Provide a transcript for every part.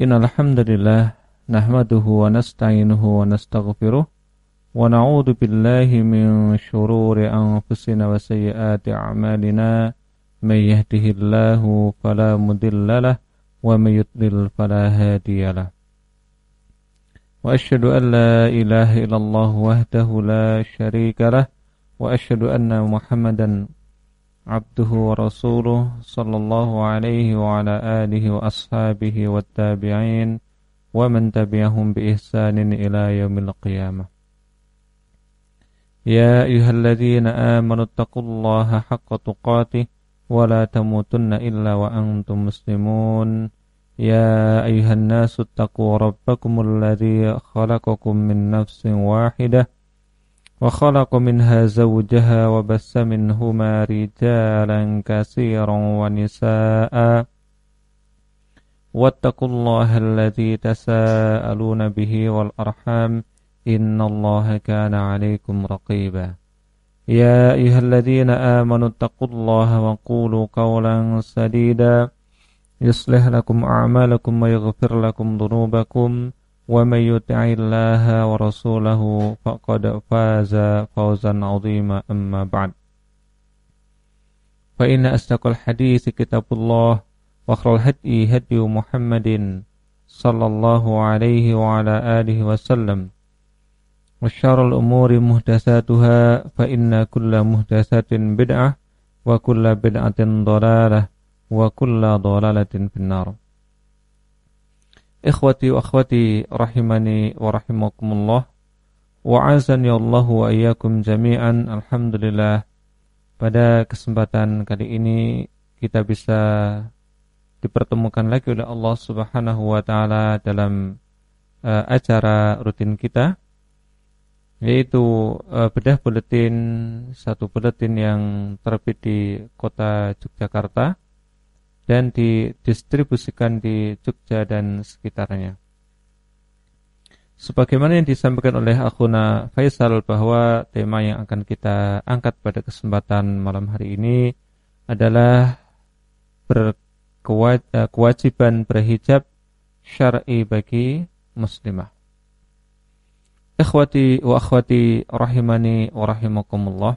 Innal hamdalillah nahmaduhu wa nasta'inuhu wa nastaghfiruh wa na'udzu billahi min shururi anfusina wa sayyiati a'malina may yahdihillahu fala mudhillalah wa may yudlil fala hadiyalah. Wa asyhadu an la ilaha illallah wahdahu la syarikalah wa asyhadu anna Muhammadan abduhu wa rasuluh sallallahu alaihi wa ala alihi wa ashabihi wa tabi'in wa man tabi'ahum bi ihsanin ila yaumil qiyamah. Ya ayyuhalladzina amanu taqullaha haqqa tuqatih wa la tamutunna illa wa antum muslimun. Ya ayyuhan nasu taqu rabbakumul ladzi khalaqakum min nafsin wahidah وخلق منها زوجها وبث منهما رجالا كثيرا ونساء واتقوا الله الذي تساءلون به والأرحام إن الله كان عليكم رقيبا يا أيها الذين آمنوا اتقوا الله وقولوا قولا سديدا يصلح لكم أعمالكم ويغفر لكم ذنوبكم ومن يطع الله ورسوله فقد فاز فوزا عظيما أما بعد فإن أصدق الحديث كتاب الله وخير الهدي هدي محمد صلى الله عليه وعلى آله وسلم وشر الأمور محدثاتها فإن كل محدثة بدعة وكل بدعة ضلالة وكل ضلالة في النار. Ikhwati wa akhwati rahimani wa rahimakumullah wa azani Allah wa iyyakum jami'an. Alhamdulillah, pada kesempatan kali ini kita bisa dipertemukan lagi oleh Allah Subhanahu wa taala dalam acara rutin kita, yaitu bedah buletin, satu buletin yang terbit di kota Yogyakarta dan didistribusikan di Jogja dan sekitarnya. Sebagaimana yang disampaikan oleh akhuna Faisal, bahwa tema yang akan kita angkat pada kesempatan malam hari ini adalah kewajiban berhijab syar'i bagi muslimah. Ikhwati wa akhwati rahimani wa rahimakumullah.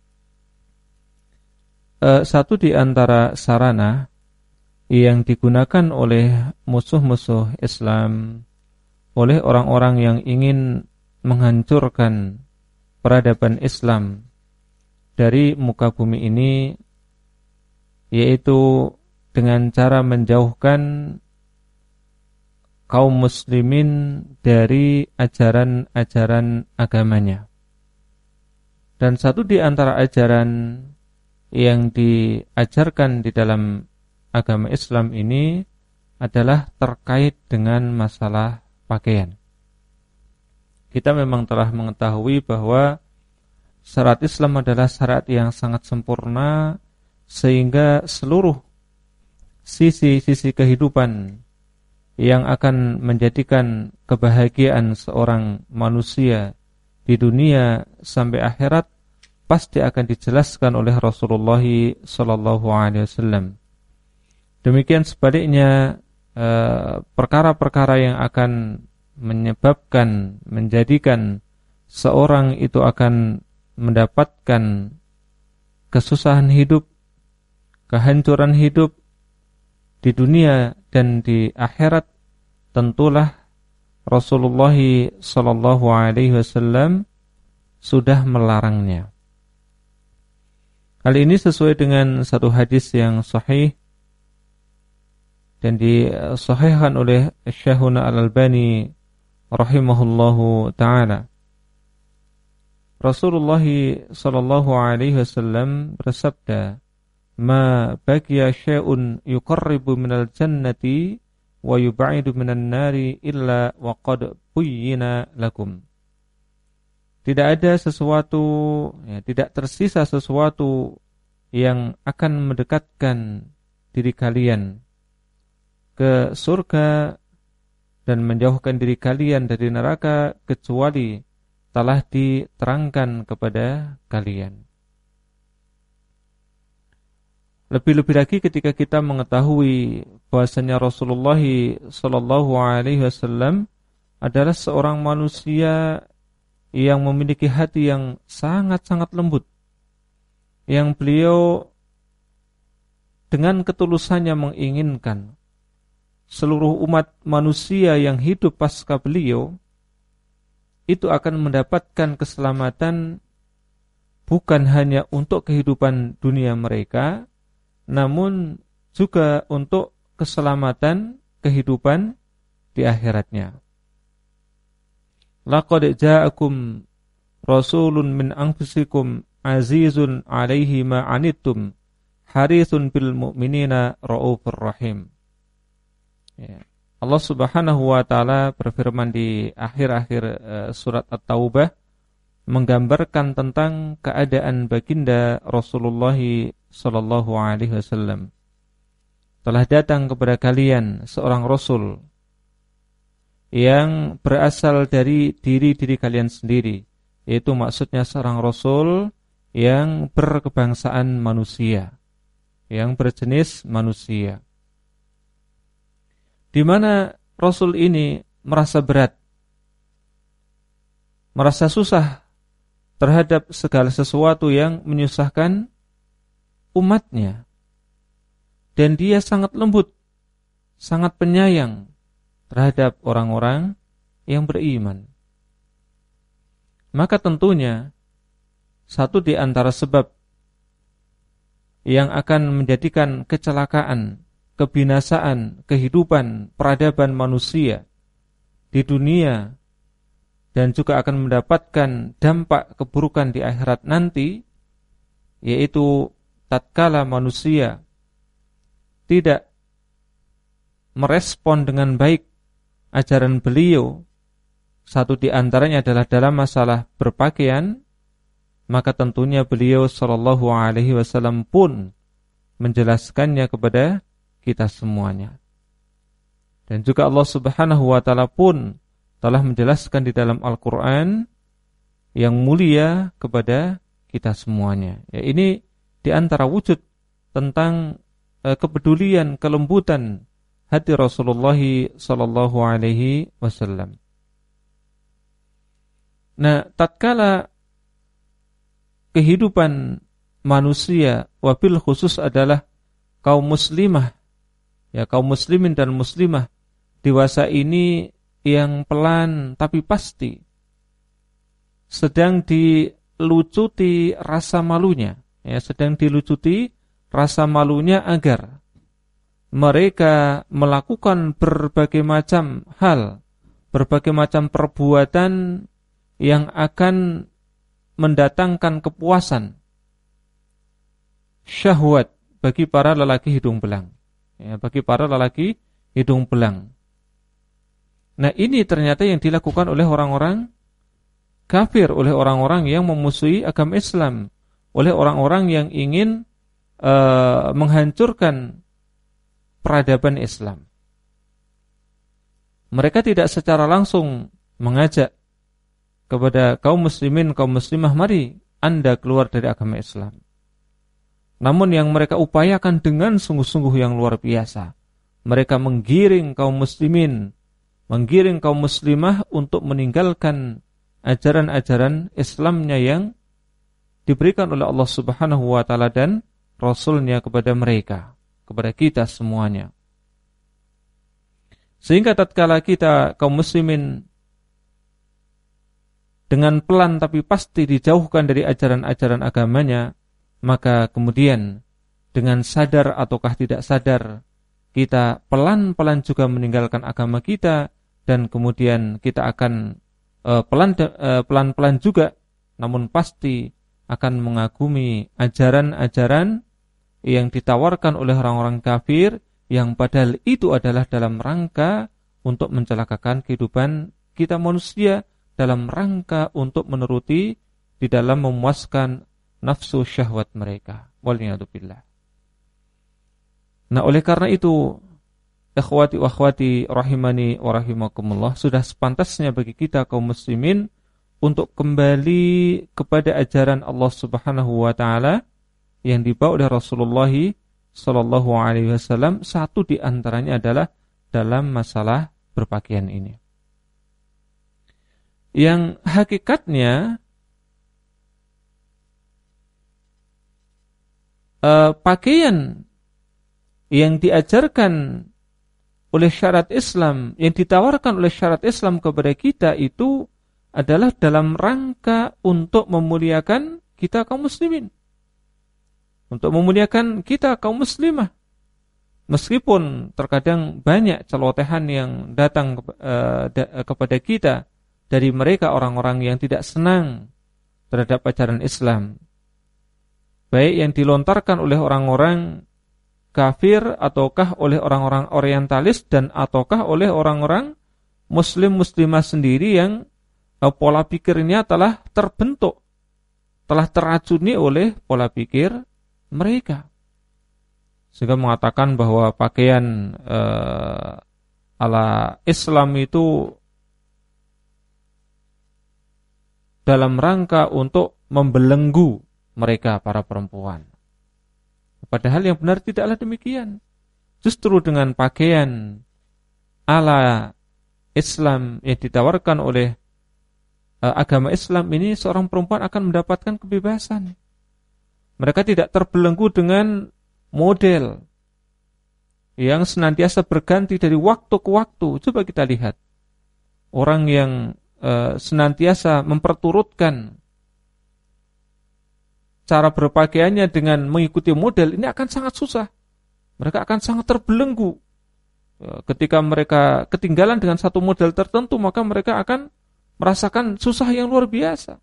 Satu di antara sarana yang digunakan oleh musuh-musuh Islam, oleh orang-orang yang ingin menghancurkan peradaban Islam dari muka bumi ini, yaitu dengan cara menjauhkan kaum muslimin dari ajaran-ajaran agamanya. Dan satu di antara ajaran yang diajarkan di dalam agama Islam ini adalah terkait dengan masalah pakaian. Kita memang telah mengetahui bahwa syariat Islam adalah syariat yang sangat sempurna, sehingga seluruh sisi-sisi kehidupan yang akan menjadikan kebahagiaan seorang manusia di dunia sampai akhirat pasti akan dijelaskan oleh Rasulullah SAW. Demikian sebaliknya, perkara-perkara yang akan menjadikan seorang itu akan mendapatkan kesusahan hidup, kehancuran hidup di dunia dan di akhirat, tentulah Rasulullah SAW sudah melarangnya. Hal ini sesuai dengan satu hadis yang sahih dan disahihkan oleh Syekhuna Al-Albani rahimahullahu ta'ala. Rasulullah sallallahu alaihi wasallam bersabda, "Ma baqiya syai'un yuqarribu minal jannati wa yub'idu minan nari illa wa qad buyyina lakum." Tidak ada sesuatu, tidak tersisa sesuatu yang akan mendekatkan diri kalian ke surga dan menjauhkan diri kalian dari neraka kecuali telah diterangkan kepada kalian. Lebih-lebih lagi ketika kita mengetahui bahwasanya Rasulullah sallallahu alaihi wasallam adalah seorang manusia yang memiliki hati yang sangat-sangat lembut, yang beliau dengan ketulusannya menginginkan seluruh umat manusia yang hidup pasca beliau itu akan mendapatkan keselamatan bukan hanya untuk kehidupan dunia mereka, namun juga untuk keselamatan kehidupan di akhiratnya. Laqad ja'akum rasulun min anfusikum azizun 'alaihi ma 'anittum harisun bil mu'minina raufur rahim. Ya. Allah Subhanahu wa taala berfirman di akhir-akhir surat At-Taubah menggambarkan tentang keadaan baginda Rasulullah sallallahu alaihi wasallam. Telah datang kepada kalian seorang rasul yang berasal dari diri kalian sendiri, yaitu maksudnya seorang rasul yang berkebangsaan manusia, yang berjenis manusia. Di mana Rasul ini merasa berat, merasa susah terhadap segala sesuatu yang menyusahkan umatnya. Dan dia sangat lembut, sangat penyayang terhadap orang-orang yang beriman. Maka tentunya satu di antara sebab yang akan menjadikan kecelakaan, kebinasaan, kehidupan, peradaban manusia di dunia dan juga akan mendapatkan dampak keburukan di akhirat nanti, yaitu tatkala manusia tidak merespon dengan baik ajaran beliau. Satu di antaranya adalah dalam masalah berpakaian, maka tentunya beliau sallallahu alaihi wasallam pun menjelaskannya kepada kita semuanya. Dan juga Allah Subhanahu wa taala pun telah menjelaskan di dalam Al-Qur'an yang mulia kepada kita semuanya. Ya, ini di antara wujud tentang kepedulian, kelembutan hati Rasulullah sallallahu alaihi wasallam. Nah, tatkala kehidupan manusia wabil khusus adalah kaum muslimah, ya kaum muslimin dan muslimah dewasa ini yang pelan tapi pasti sedang dilucuti rasa malunya, ya sedang dilucuti rasa malunya agar mereka melakukan berbagai macam hal, berbagai macam perbuatan yang akan mendatangkan kepuasan, syahwat bagi para lelaki hidung belang, ya, bagi para lelaki hidung belang. Nah, ini ternyata yang dilakukan oleh orang-orang kafir, oleh orang-orang yang memusuhi agama Islam, oleh orang-orang yang ingin menghancurkan peradaban Islam. Mereka tidak secara langsung mengajak kepada kaum muslimin, kaum muslimah, mari Anda keluar dari agama Islam. Namun yang mereka upayakan dengan sungguh-sungguh yang luar biasa, mereka menggiring kaum muslimin, menggiring kaum muslimah untuk meninggalkan ajaran-ajaran Islamnya yang diberikan oleh Allah Subhanahu wa taala dan Rasulnya kepada mereka, kepada kita semuanya. Sehingga tatkala kita kaum muslimin dengan pelan tapi pasti dijauhkan dari ajaran-ajaran agamanya, maka kemudian dengan sadar ataukah tidak sadar kita pelan-pelan juga meninggalkan agama kita, dan kemudian kita akan pelan-pelan juga namun pasti akan mengagumi ajaran-ajaran yang ditawarkan oleh orang-orang kafir, yang padahal itu adalah dalam rangka untuk mencelakakan kehidupan kita manusia, dalam rangka untuk menuruti di dalam memuaskan nafsu syahwat mereka. Waliyadzubillah. Nah, oleh karena itu, ikhwati wa akhwati rahimani wa rahimakumullah, sudah sepantasnya bagi kita kaum muslimin untuk kembali kepada ajaran Allah Subhanahu wa taala yang dibawa oleh Rasulullah Sallallahu Alaihi Wasallam. Satu di antaranya adalah dalam masalah berpakaian ini. Yang hakikatnya pakaian yang diajarkan oleh syariat Islam, yang ditawarkan oleh syariat Islam kepada kita itu adalah dalam rangka untuk memuliakan kita kaum muslimin, untuk memuliakan kita kaum muslimah. Meskipun terkadang banyak celotehan yang datang kepada kita dari mereka orang-orang yang tidak senang terhadap ajaran Islam, baik yang dilontarkan oleh orang-orang kafir ataukah oleh orang-orang orientalis dan ataukah oleh orang-orang muslim-muslimah sendiri yang pola pikirnya telah terbentuk, telah teracuni oleh pola pikir mereka, sehingga mengatakan bahwa pakaian ala Islam itu dalam rangka untuk membelenggu mereka para perempuan. Padahal yang benar tidaklah demikian. Justru dengan pakaian ala Islam yang ditawarkan oleh agama Islam ini, seorang perempuan akan mendapatkan kebebasan. Mereka tidak terbelenggu dengan model yang senantiasa berganti dari waktu ke waktu. Coba kita lihat orang yang senantiasa memperturutkan cara berpakaiannya dengan mengikuti model, ini akan sangat susah. Mereka akan sangat terbelenggu. Ketika mereka ketinggalan dengan satu model tertentu, maka mereka akan merasakan susah yang luar biasa.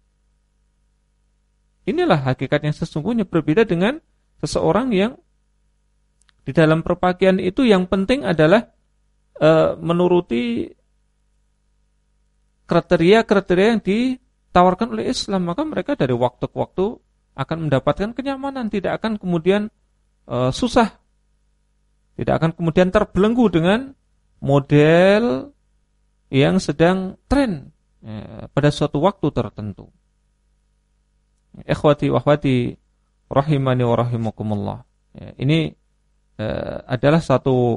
Inilah hakikat yang sesungguhnya, berbeda dengan seseorang yang di dalam berpakaian itu yang penting adalah menuruti kriteria-kriteria yang ditawarkan oleh Islam. Maka mereka dari waktu ke waktu akan mendapatkan kenyamanan, tidak akan kemudian susah, tidak akan kemudian terbelenggu dengan model yang sedang tren pada suatu waktu tertentu. Ikhwati wa akhwati rahimani wa rahimakumullah. Ini adalah satu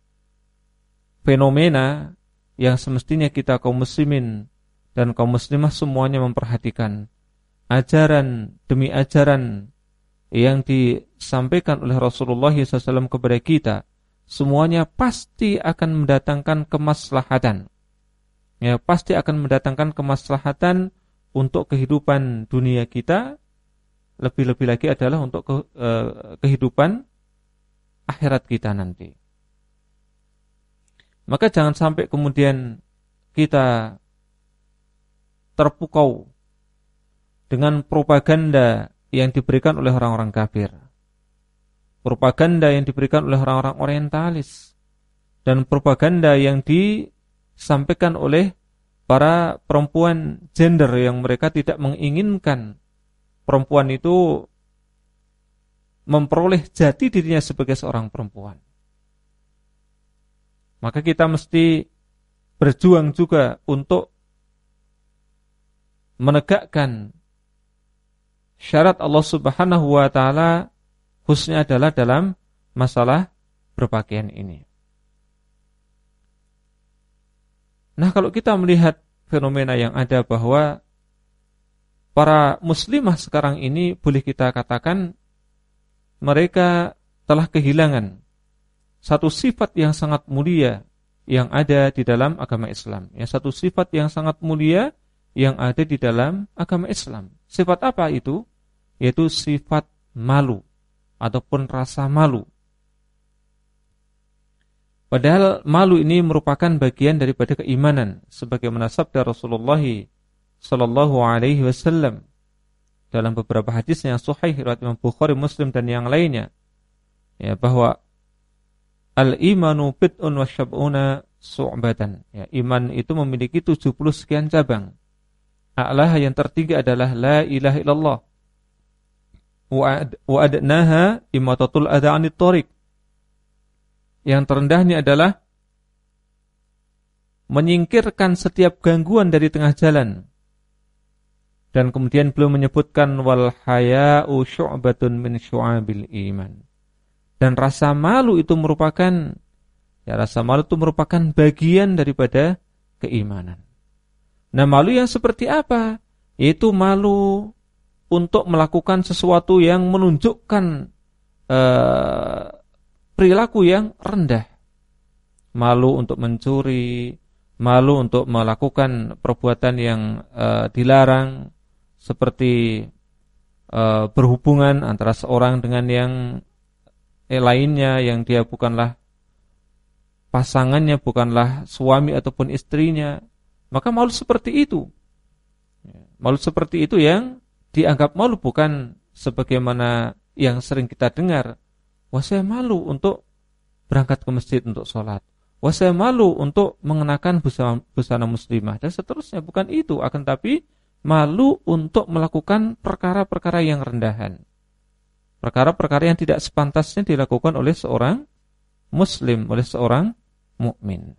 fenomena yang semestinya kita kaum muslimin dan kaum muslimah semuanya memperhatikan. Ajaran demi ajaran yang disampaikan oleh Rasulullah SAW kepada kita, semuanya pasti akan mendatangkan kemaslahatan. Ya, pasti akan mendatangkan kemaslahatan untuk kehidupan dunia kita, lebih-lebih lagi adalah untuk kehidupan akhirat kita nanti. Maka jangan sampai kemudian kita terpukau dengan propaganda yang diberikan oleh orang-orang kafir, propaganda yang diberikan oleh orang-orang orientalis, dan propaganda yang disampaikan oleh para perempuan gender yang mereka tidak menginginkan perempuan itu memperoleh jati dirinya sebagai seorang perempuan. Maka kita mesti berjuang juga untuk menegakkan syarat Allah Subhanahu wa taala, khususnya adalah dalam masalah berpakaian ini. Nah, kalau kita melihat fenomena yang ada bahwa para muslimah sekarang ini, boleh kita katakan mereka telah kehilangan satu sifat yang sangat mulia yang ada di dalam agama Islam. Satu sifat yang sangat mulia yang ada di dalam agama Islam. Sifat apa itu? Yaitu sifat malu ataupun rasa malu. Padahal malu ini merupakan bagian daripada keimanan, sebagaimana sabda Rasulullah sallallahu alaihi wasallam dalam beberapa hadis yang sahih riwayat Imam Bukhari, Muslim dan yang lainnya, ya, bahwa al-imanu bid'un wa syab'una su'batan. Ya, iman itu memiliki 70 sekian cabang. A'laha, yang tertinggi adalah la ilaha illallah. Wa adnaha imatatul adha 'anit thariq. Yang terendahnya adalah menyingkirkan setiap gangguan dari tengah jalan. Dan kemudian beliau menyebutkan wal haya'u syu'batun min syu'abil iman. Dan rasa malu itu merupakan bagian daripada keimanan. Nah, malu yang seperti apa? Yaitu malu untuk melakukan sesuatu yang menunjukkan perilaku yang rendah. Malu untuk mencuri, malu untuk melakukan perbuatan yang dilarang, seperti berhubungan antara seorang dengan yang lainnya yang dia bukanlah pasangannya, bukanlah suami ataupun istrinya. Maka malu seperti itu. Malu seperti itu yang dianggap malu, bukan sebagaimana yang sering kita dengar. Wah, saya malu untuk berangkat ke masjid untuk sholat. Wah, saya malu untuk mengenakan busana muslimah dan seterusnya. Bukan itu, akan tapi malu untuk melakukan perkara-perkara yang rendahan. Perkara-perkara yang tidak sepantasnya dilakukan oleh seorang muslim, oleh seorang mukmin.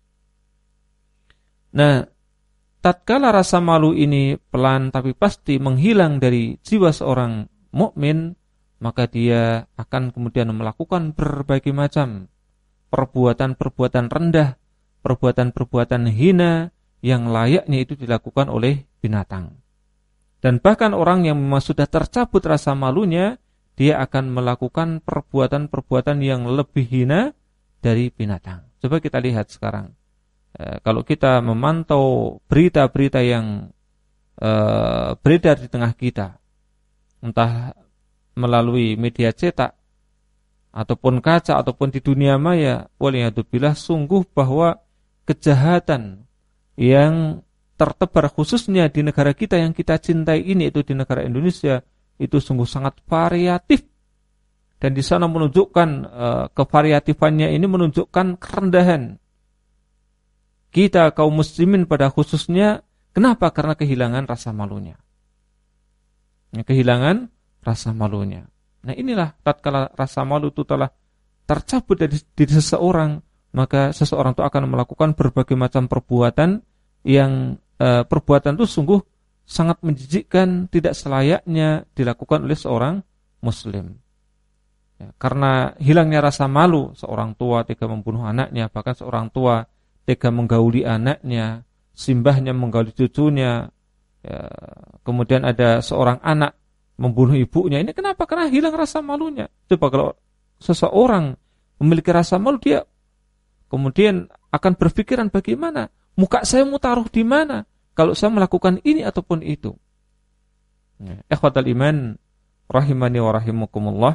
Nah, tatkala rasa malu ini pelan tapi pasti menghilang dari jiwa seorang mukmin, maka dia akan kemudian melakukan berbagai macam perbuatan-perbuatan rendah, perbuatan-perbuatan hina yang layaknya itu dilakukan oleh binatang. Dan bahkan orang yang memang sudah tercabut rasa malunya, dia akan melakukan perbuatan-perbuatan yang lebih hina dari binatang. Coba kita lihat sekarang. Kalau kita memantau berita-berita yang beredar di tengah kita, entah melalui media cetak ataupun kaca ataupun di dunia maya, waliyadzubillah, sungguh bahwa kejahatan yang tertebar khususnya di negara kita yang kita cintai ini, itu di negara Indonesia, itu sungguh sangat variatif. Dan di sana menunjukkan kevariatifannya ini menunjukkan kerendahan kita kaum muslimin pada khususnya. Kenapa? Karena kehilangan rasa malunya. Kehilangan rasa malunya. Nah, inilah tatkala rasa malu itu telah tercabut dari diri seseorang, maka seseorang itu akan melakukan berbagai macam perbuatan yang perbuatan itu sungguh sangat menjijikkan, tidak selayaknya dilakukan oleh seorang muslim. Ya, karena hilangnya rasa malu, seorang tua tega membunuh anaknya, bahkan seorang tua tega menggauli anaknya, simbahnya menggauli cucunya, ya, kemudian ada seorang anak membunuh ibunya. Ini kenapa? Karena hilang rasa malunya. Coba kalau seseorang memiliki rasa malu, dia kemudian akan berpikiran, bagaimana muka saya mau taruh di mana kalau saya melakukan ini ataupun itu. Ikhwatal iman rahimani wa rahimakumullah.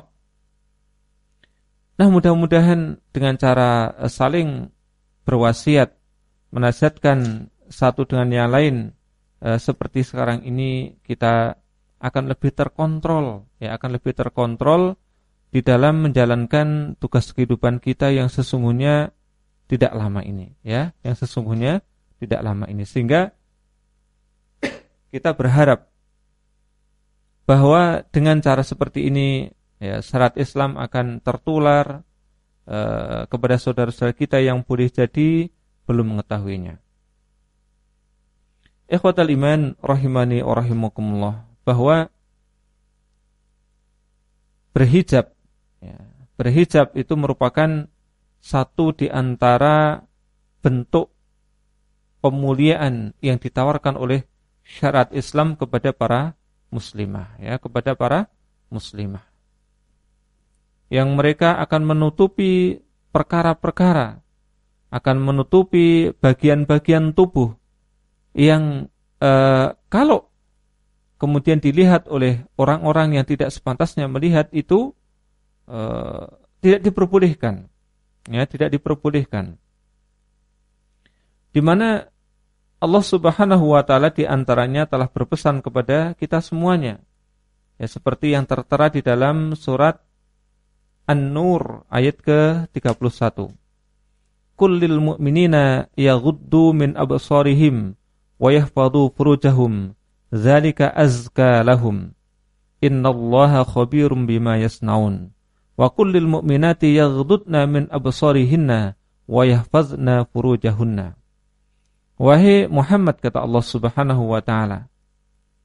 Nah, mudah-mudahan dengan cara saling berwasiat, menasihatkan satu dengan yang lain, seperti sekarang ini, kita akan lebih terkontrol, ya, akan lebih terkontrol di dalam menjalankan tugas kehidupan kita yang sesungguhnya tidak lama ini, ya, yang sesungguhnya tidak lama ini. Sehingga kita berharap bahwa dengan cara seperti ini, ya, syariat Islam akan tertular kepada saudara-saudara kita yang boleh jadi belum mengetahuinya. Ikhwatal iman rahimani wa rahimakumullah, bahwa berhijab, ya, berhijab itu merupakan satu di antara bentuk pemuliaan yang ditawarkan oleh syariat Islam kepada para muslimah, ya, kepada para muslimah, yang mereka akan menutupi perkara-perkara, akan menutupi bagian-bagian tubuh yang kalau kemudian dilihat oleh orang-orang yang tidak sepantasnya melihat itu, tidak diperbolehkan, ya, tidak diperbolehkan. Di mana Allah Subhanahu wa taala di antaranya telah berpesan kepada kita semuanya, ya, seperti yang tertera di dalam surat An-Nur ayat ke-31. Kullil mu'minina yaghuddu min absarihim wa yahfadhu furujahum dzalika azka lahum innallaha khabirum bima yasnaun wa kullil mu'minati yaghuddna min absarihinna wa yahfazna furujahunna. Wahai Muhammad, kata Allah Subhanahu wa taala,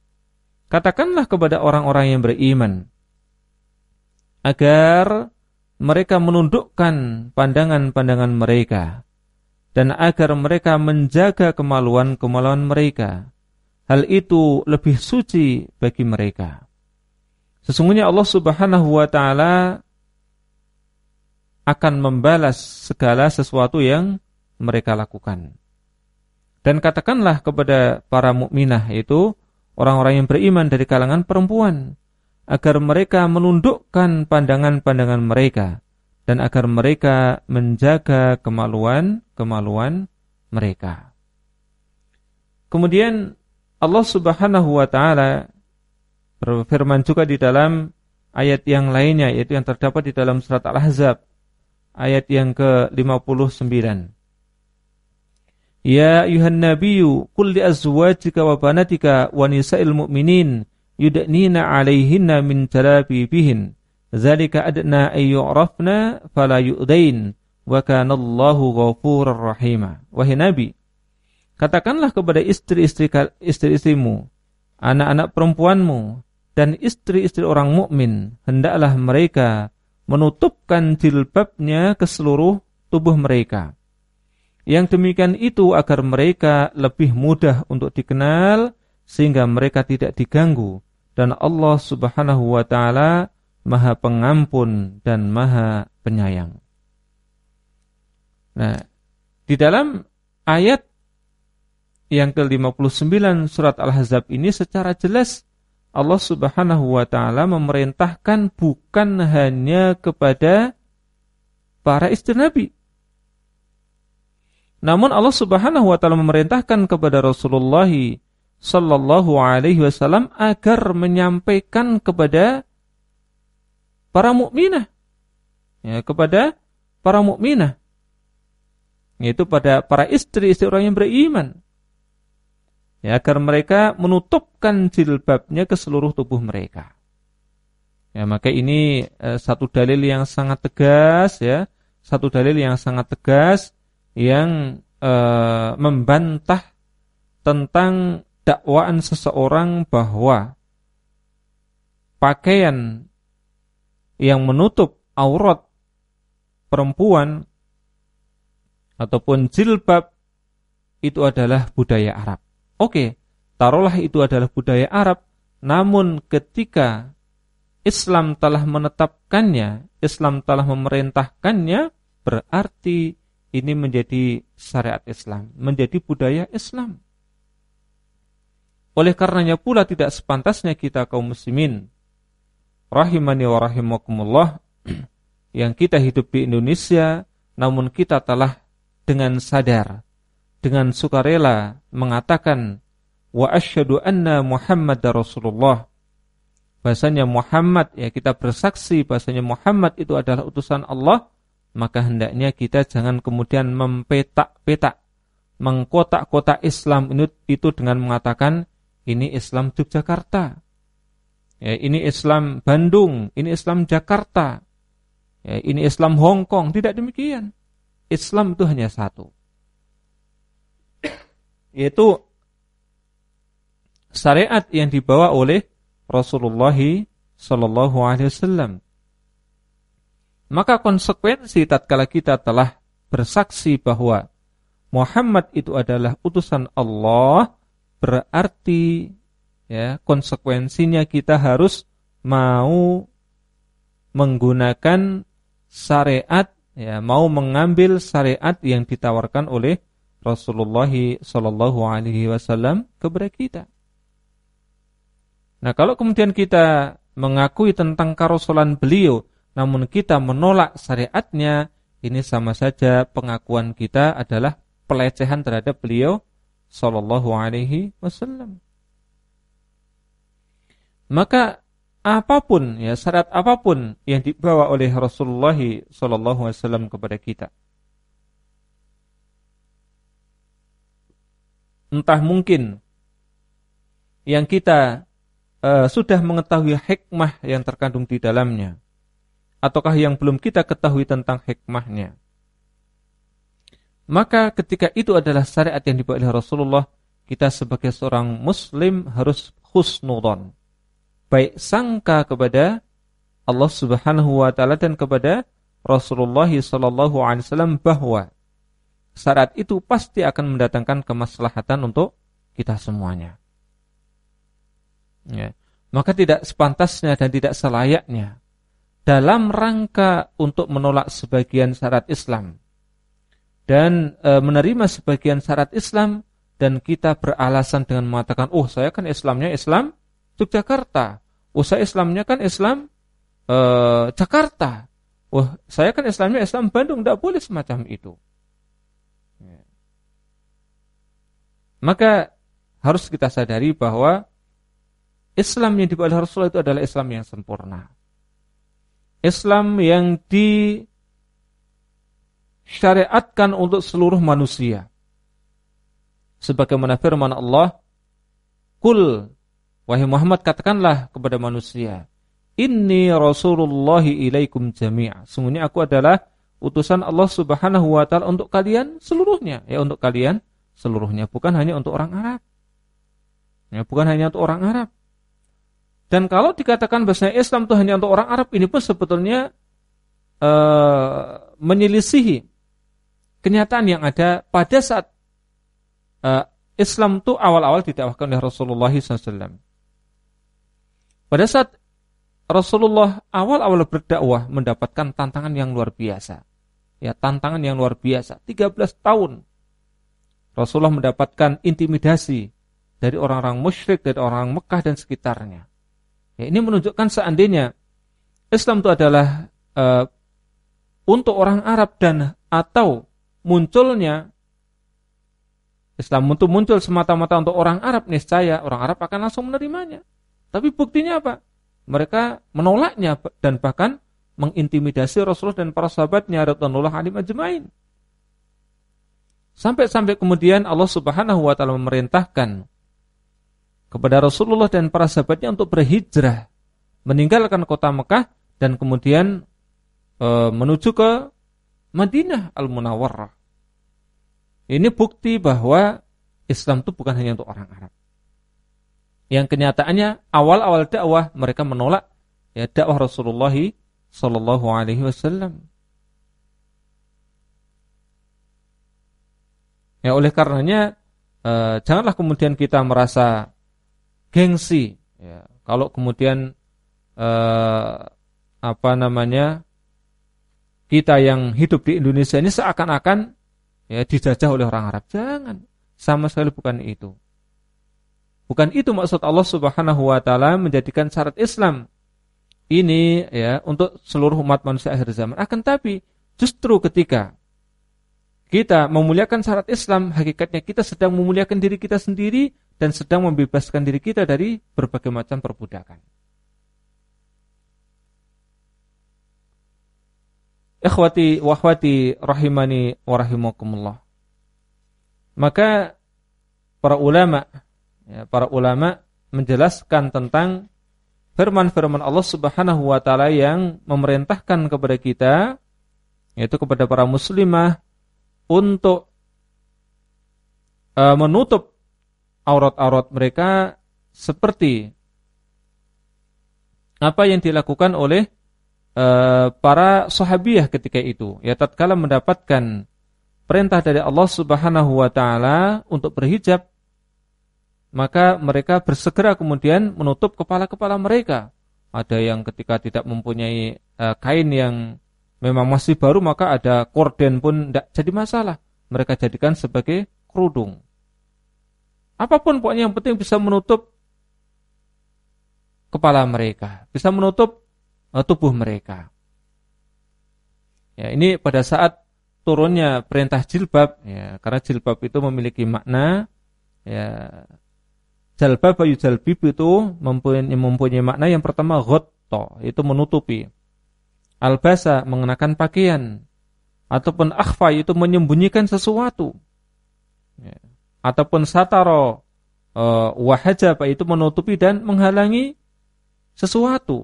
katakanlah kepada orang-orang yang beriman agar mereka menundukkan pandangan-pandangan mereka dan agar mereka menjaga kemaluan-kemaluan mereka. Hal itu lebih suci bagi mereka. Sesungguhnya Allah Subhanahu wa taala akan membalas segala sesuatu yang mereka lakukan. Dan katakanlah kepada para mukminah, yaitu orang-orang yang beriman dari kalangan perempuan, agar mereka menundukkan pandangan-pandangan mereka dan agar mereka menjaga kemaluan-kemaluan mereka. Kemudian Allah Subhanahu wa taala berfirman juga di dalam ayat yang lainnya, yaitu yang terdapat di dalam surat Al-Ahzab ayat yang ke-59. Ya ayuhan nabiyyu qul li azwajika wa banatika wa nisa'il mu'minin yudnina 'alaihinna min jalabibihin dzalika adna ay yu'rafna fala yu'dain wa kana Allahu ghafurur rahima. Wahai Nabi, katakanlah kepada istri-istrimu, anak-anak perempuanmu dan istri-istri orang mukmin, hendaklah mereka menutupkan jilbabnya ke seluruh tubuh mereka. Yang demikian itu agar mereka lebih mudah untuk dikenal sehingga mereka tidak diganggu, dan Allah Subhanahu wa taala Maha Pengampun dan Maha Penyayang. Nah, di dalam ayat yang ke-59 surat Al-Ahzab ini secara jelas Allah Subhanahu wa taala memerintahkan bukan hanya kepada para istri Nabi, namun Allah Subhanahu wa taala memerintahkan kepada Rasulullah sallallahu alaihi wasallam agar menyampaikan kepada para mukminah, ya, kepada para mukminah, yaitu pada para istri-istri orang yang beriman, ya, agar mereka menutupkan jilbabnya ke seluruh tubuh mereka. Ya, maka ini satu dalil yang sangat tegas, ya, satu dalil yang sangat tegas yang membantah tentang dakwaan seseorang bahwa pakaian yang menutup aurat perempuan ataupun jilbab itu adalah budaya Arab. Oke, taruhlah itu adalah budaya Arab, namun ketika Islam telah menetapkannya, Islam telah memerintahkannya, berarti ini menjadi syariat Islam, menjadi budaya Islam. Oleh karenanya pula tidak sepantasnya kita kaum muslimin, rahimani wa rahimakumullah, yang kita hidup di Indonesia, namun kita telah dengan sadar, dengan sukarela mengatakan wa asyhadu anna Muhammadar Rasulullah, bahasanya Muhammad, ya, kita bersaksi bahasanya Muhammad itu adalah utusan Allah, maka hendaknya kita jangan kemudian mempetak-petak, mengkotak-kotak Islam itu dengan mengatakan ini Islam Yogyakarta, ya, ini Islam Bandung, ini Islam Jakarta, ya, ini Islam Hong Kong. Tidak demikian. Islam itu hanya satu, yaitu syariat yang dibawa oleh Rasulullah sallallahu alaihi wasallam. Maka konsekuensi tatkala kita telah bersaksi bahwa Muhammad itu adalah utusan Allah, berarti, ya, konsekuensinya kita harus mau menggunakan syariat, ya, mau mengambil syariat yang ditawarkan oleh Rasulullah sallallahu alaihi wasallam kepada kita. Nah, kalau kemudian kita mengakui tentang kerasulan beliau, namun kita menolak syariatnya, ini sama saja pengakuan kita adalah pelecehan terhadap beliau sallallahu alaihi wasallam. Maka apapun, ya, syariat apapun yang dibawa oleh Rasulullah sallallahu alaihi wasallam kepada kita, entah mungkin yang kita sudah mengetahui hikmah yang terkandung di dalamnya, ataukah yang belum kita ketahui tentang hikmahnya, maka ketika itu adalah syariat yang dibawa oleh Rasulullah, kita sebagai seorang muslim harus husnudzon, baik sangka kepada Allah Subhanahu wa taala dan kepada Rasulullah SAW bahwa syariat itu pasti akan mendatangkan kemaslahatan untuk kita semuanya. Ya. Maka tidak sepantasnya dan tidak selayaknya dalam rangka untuk menolak sebagian syariat Islam dan menerima sebagian syariat Islam, dan kita beralasan dengan mengatakan, oh saya kan Islamnya Islam Yogyakarta, oh saya Islamnya kan Islam Jakarta, oh saya kan Islamnya Islam Bandung. Tidak boleh semacam itu. Ya. Maka harus kita sadari bahwa Islam yang dibawa oleh Rasulullah itu adalah Islam yang sempurna, Islam yang disyariatkan untuk seluruh manusia. Sebagaimana firman Allah, "Qul, wahai Muhammad, katakanlah kepada manusia, inni rasulullahi ilaikum jami'a." Sungguhnya aku adalah utusan Allah Subhanahu wa taala untuk kalian seluruhnya, ya untuk kalian seluruhnya, bukan hanya untuk orang Arab. Ya, bukan hanya untuk orang Arab. Dan kalau dikatakan bahwasanya Islam itu hanya untuk orang Arab, ini pun sebetulnya menyelisihi kenyataan yang ada pada saat Islam itu awal-awal didakwahkan oleh Rasulullah SAW. Pada saat Rasulullah awal-awal berdakwah mendapatkan tantangan yang luar biasa. Ya, tantangan yang luar biasa. 13 tahun Rasulullah mendapatkan intimidasi dari orang-orang musyrik, dari orang Mekah dan sekitarnya. Ya, ini menunjukkan seandainya Islam itu adalah untuk orang Arab dan atau munculnya Islam untuk muncul semata-mata untuk orang Arab, niscaya orang Arab akan langsung menerimanya. Tapi buktinya apa? Mereka menolaknya dan bahkan mengintimidasi Rasulullah dan para sahabatnya radhiyallahu anhum ajmain. Sampai kemudian Allah Subhanahu wa taala memerintahkan kepada Rasulullah dan para sahabatnya untuk berhijrah, meninggalkan kota Mekah dan kemudian menuju ke Madinah Al-Munawwarah. Ini bukti bahwa Islam itu bukan hanya untuk orang Arab. Yang kenyataannya awal-awal dakwah mereka menolak ya dakwah Rasulullah sallallahu alaihi wasallam. Ya, oleh karenanya janganlah kemudian kita merasa gengsi ya, kalau kemudian kita yang hidup di Indonesia ini seakan-akan ya dijajah oleh orang Arab. Jangan, sama sekali bukan itu. Bukan itu maksud Allah Subhanahu wa taala menjadikan syarat Islam ini ya untuk seluruh umat manusia akhir zaman. Akan tapi justru ketika kita memuliakan syarat Islam, hakikatnya kita sedang memuliakan diri kita sendiri dan sedang membebaskan diri kita dari berbagai macam perbudakan. Ikhwati wa akhwati rahimani wa rahimakumullah. Maka para ulama menjelaskan tentang firman-firman Allah Subhanahu wa taala yang memerintahkan kepada kita, yaitu kepada para muslimah untuk menutup aurat-aurat mereka seperti apa yang dilakukan oleh para sahabiyah ketika itu, ya tatkala mendapatkan perintah dari Allah Subhanahu wa taala untuk berhijab, maka mereka bersegera kemudian menutup kepala-kepala mereka. Ada yang ketika tidak mempunyai kain yang memang masih baru, maka ada korden pun tidak jadi masalah, mereka jadikan sebagai kerudung. Apapun pokoknya yang penting bisa menutup kepala mereka, bisa menutup tubuh mereka. Ya, ini pada saat turunnya perintah jilbab, ya, karena jilbab itu memiliki makna, ya, jalbab bayu jalbib itu mempunyai makna yang pertama ghatta, itu menutupi. Albasa mengenakan pakaian, ataupun akhfa itu menyembunyikan sesuatu, ya. Ataupun sataro wahajaba itu menutupi dan menghalangi sesuatu.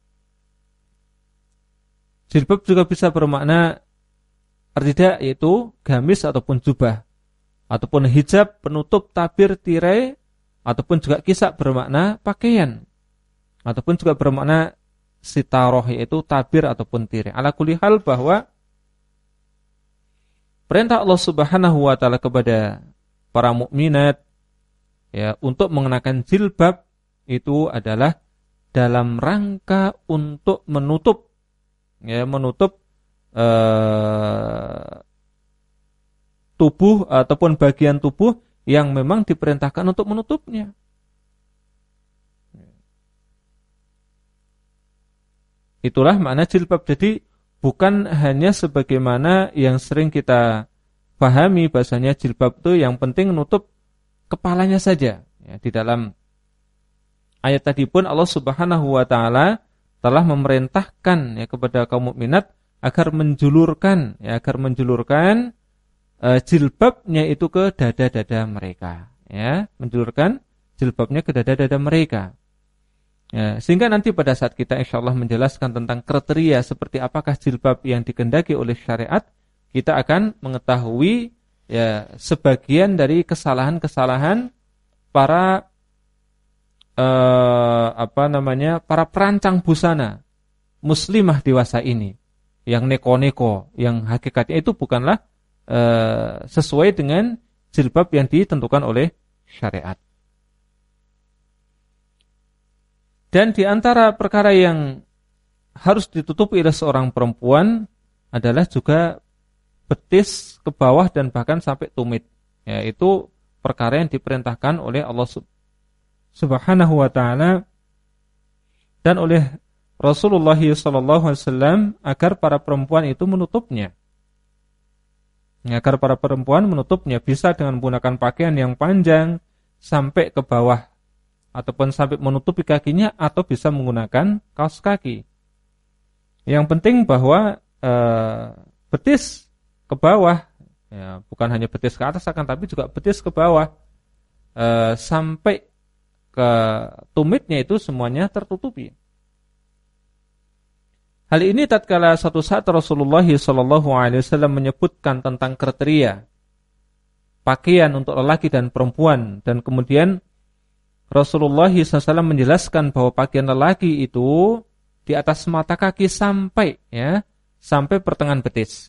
Jilbab juga bisa bermakna tidak, yaitu gamis ataupun jubah, ataupun hijab penutup tabir tirai, ataupun juga kisak bermakna pakaian, ataupun juga bermakna sitaroh, yaitu tabir ataupun tirai. Ala kulli hal bahwa perintah Allah Subhanahu wa taala kepada para mukminat ya untuk mengenakan jilbab itu adalah dalam rangka untuk menutup tubuh ataupun bagian tubuh yang memang diperintahkan untuk menutupnya. Itulah makna jilbab. Jadi bukan hanya sebagaimana yang sering kita pahami bahasanya jilbab itu yang penting menutup kepalanya saja. Ya, di dalam ayat tadi pun Allah Subhanahu wa taala telah memerintahkan ya kepada kaum mukminat agar menjulurkan jilbabnya itu ke dada-dada mereka, ya, menjulurkan jilbabnya ke dada-dada mereka. Ya, sehingga nanti pada saat kita insyaallah menjelaskan tentang kriteria seperti apakah jilbab yang dikehendaki oleh syariat, kita akan mengetahui ya sebagian dari kesalahan-kesalahan para para perancang busana muslimah dewasa ini yang neko-neko, yang hakikatnya itu bukanlah sesuai dengan jilbab yang ditentukan oleh syariat. Dan di antara perkara yang harus ditutupi oleh seorang perempuan adalah juga betis ke bawah dan bahkan sampai tumit. Ya, itu perkara yang diperintahkan oleh Allah Subhanahu wa taala dan oleh Rasulullah sallallahu alaihi wasallam agar para perempuan itu menutupnya. Agar para perempuan menutupnya bisa dengan menggunakan pakaian yang panjang sampai ke bawah ataupun sampai menutupi kakinya atau bisa menggunakan kaos kaki. Yang penting bahwa betis ke bawah, ya, bukan hanya betis ke atas akan tapi juga betis ke bawah sampai ke tumitnya itu semuanya tertutupi. Hal ini tatkala suatu saat Rasulullah SAW menyebutkan tentang kriteria pakaian untuk lelaki dan perempuan, dan kemudian Rasulullah SAW menjelaskan bahwa pakaian lelaki itu di atas mata kaki sampai pertengahan betis.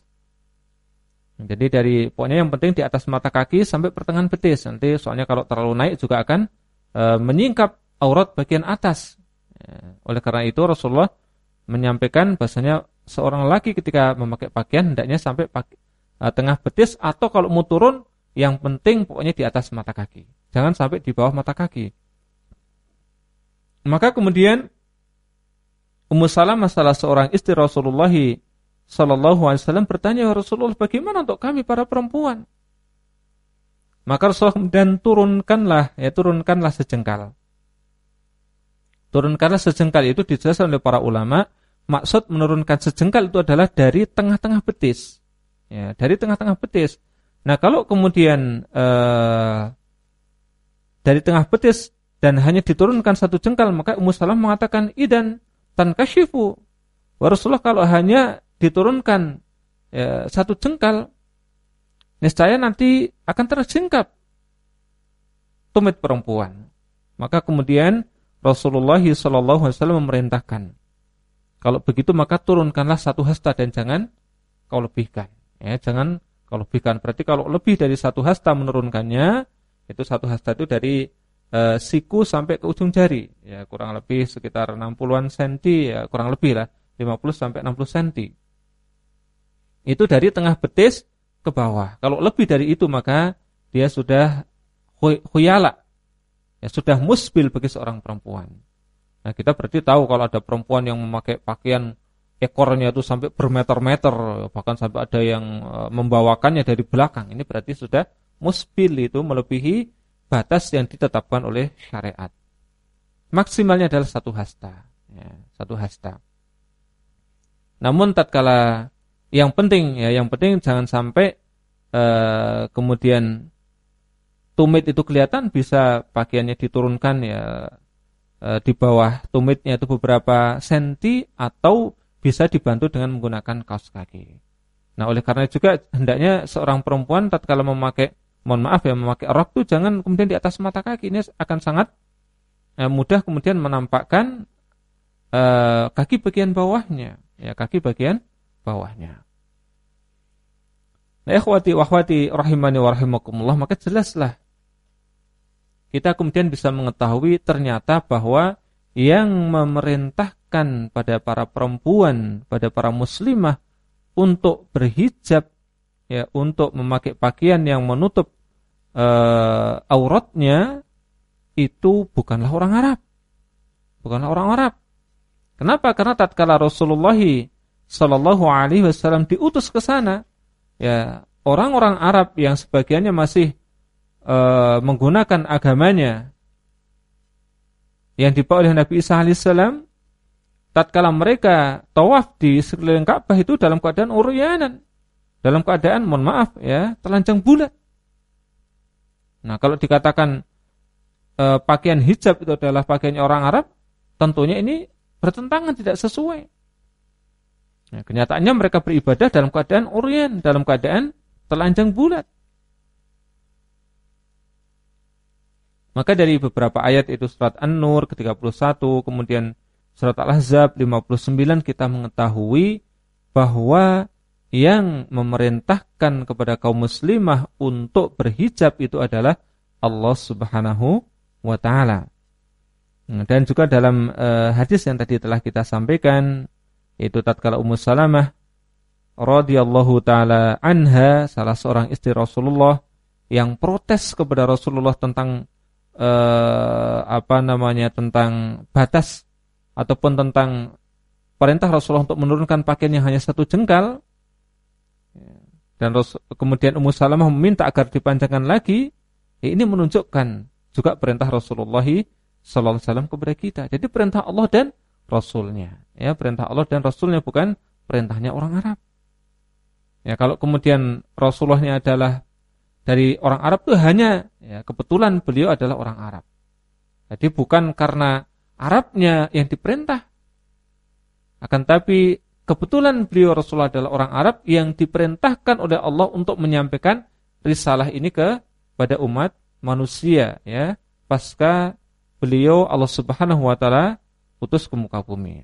Jadi pokoknya yang penting di atas mata kaki sampai pertengahan betis. Nanti soalnya kalau terlalu naik juga akan menyingkap aurat bagian atas. Oleh karena itu Rasulullah menyampaikan bahasanya seorang lelaki ketika memakai pakaian hendaknya sampai tengah betis, atau kalau mau turun yang penting pokoknya di atas mata kaki. Jangan sampai di bawah mata kaki. Maka kemudian Ummu Salamah, salah seorang istri Rasulullah sallallahu alaihi wasallam, bertanya, Rasulullah, bagaimana untuk kami para perempuan? Maka Rasulullah kemudian turunkanlah sejengkal. Turunkanlah sejengkal itu dijelaskan oleh para ulama. Maksud menurunkan sejengkal itu adalah dari tengah-tengah betis. Ya, dari tengah-tengah betis. Nah, kalau kemudian dari tengah betis dan hanya diturunkan satu jengkal, maka Ummu Salamah mengatakan, idan tankashifu. Rasulullah, kalau hanya diturunkan satu jengkal, niscaya nanti akan tersingkap tumit perempuan. Maka kemudian Rasulullah SAW memerintahkan, kalau begitu maka turunkanlah satu hasta dan jangan kau lebihkan. Ya, jangan kau lebihkan. Berarti kalau lebih dari satu hasta menurunkannya, itu satu hasta itu dari siku sampai ke ujung jari, ya kurang lebih sekitar 60-an senti, ya kurang lebih lah 50 sampai 60 senti. Itu dari tengah betis ke bawah. Kalau lebih dari itu maka dia sudah khuyala, ya sudah musbil bagi seorang perempuan. Nah, kita berarti tahu kalau ada perempuan yang memakai pakaian ekornya itu sampai bermeter-meter, bahkan sampai ada yang membawakannya dari belakang. Ini berarti sudah musbil, itu melebihi batas yang ditetapkan oleh syariat. Maksimalnya adalah satu hasta, ya, satu hasta. Namun tatkala yang penting jangan sampai kemudian tumit itu kelihatan, bisa pakaiannya diturunkan ya di bawah tumitnya itu beberapa senti, atau bisa dibantu dengan menggunakan kaos kaki. Nah, oleh karena juga hendaknya seorang perempuan tatkala memakai rok itu jangan kemudian di atas mata kaki. Ini akan sangat mudah kemudian menampakkan kaki bagian bawahnya, ya kaki bagian bawahnya. Nah, ikhwati wa akhwati rahimani wa rahimakumullah, maka jelaslah kita kemudian bisa mengetahui ternyata bahwa yang memerintahkan pada para perempuan, pada para muslimah untuk berhijab, ya, untuk memakai pakaian yang menutup auratnya, itu bukanlah orang Arab. Bukanlah orang Arab. Kenapa? Karena tatkala Rasulullah sallallahu alaihi wasallam diutus ke sana, ya, orang-orang Arab yang sebagiannya masih menggunakan agamanya yang dibawa oleh Nabi Isa alaihissalam, tatkala mereka tawaf di sekeliling Ka'bah itu dalam keadaan uryanan, dalam keadaan, mohon maaf ya, telanjang bulat. Nah, kalau dikatakan pakaian hijab itu adalah pakaian orang Arab, tentunya ini bertentangan, tidak sesuai. Nah, kenyataannya mereka beribadah dalam keadaan uryan, dalam keadaan telanjang bulat. Maka dari beberapa ayat, itu surat An-Nur ke-31, kemudian surat Al-Ahzab 59, kita mengetahui bahwa yang memerintahkan kepada kaum muslimah untuk berhijab itu adalah Allah Subhanahu wa ta'ala. Dan juga dalam hadis yang tadi telah kita sampaikan, yaitu tatkala Ummu Salamah radhiyallahu taala anha, salah seorang istri Rasulullah, yang protes kepada Rasulullah tentang tentang batas ataupun tentang perintah Rasulullah untuk menurunkan pakaian yang hanya satu jengkal, dan kemudian Ummu Salamah meminta agar dipanjangkan lagi. Ini menunjukkan juga perintah Rasulullah sallallahu alaihi wasallam kepada kita. Jadi perintah Allah dan Rasulnya, ya, perintah Allah dan Rasulnya, bukan perintahnya orang Arab. Ya, kalau kemudian Rasulullahnya adalah dari orang Arab, itu hanya, ya, kebetulan beliau adalah orang Arab. Jadi bukan karena Arabnya yang diperintah, akan tapi kebetulan beliau Rasulullah adalah orang Arab yang diperintahkan oleh Allah untuk menyampaikan risalah ini kepada umat manusia, ya, pasca beliau Allah Subhanahu wa taala utus ke muka bumi.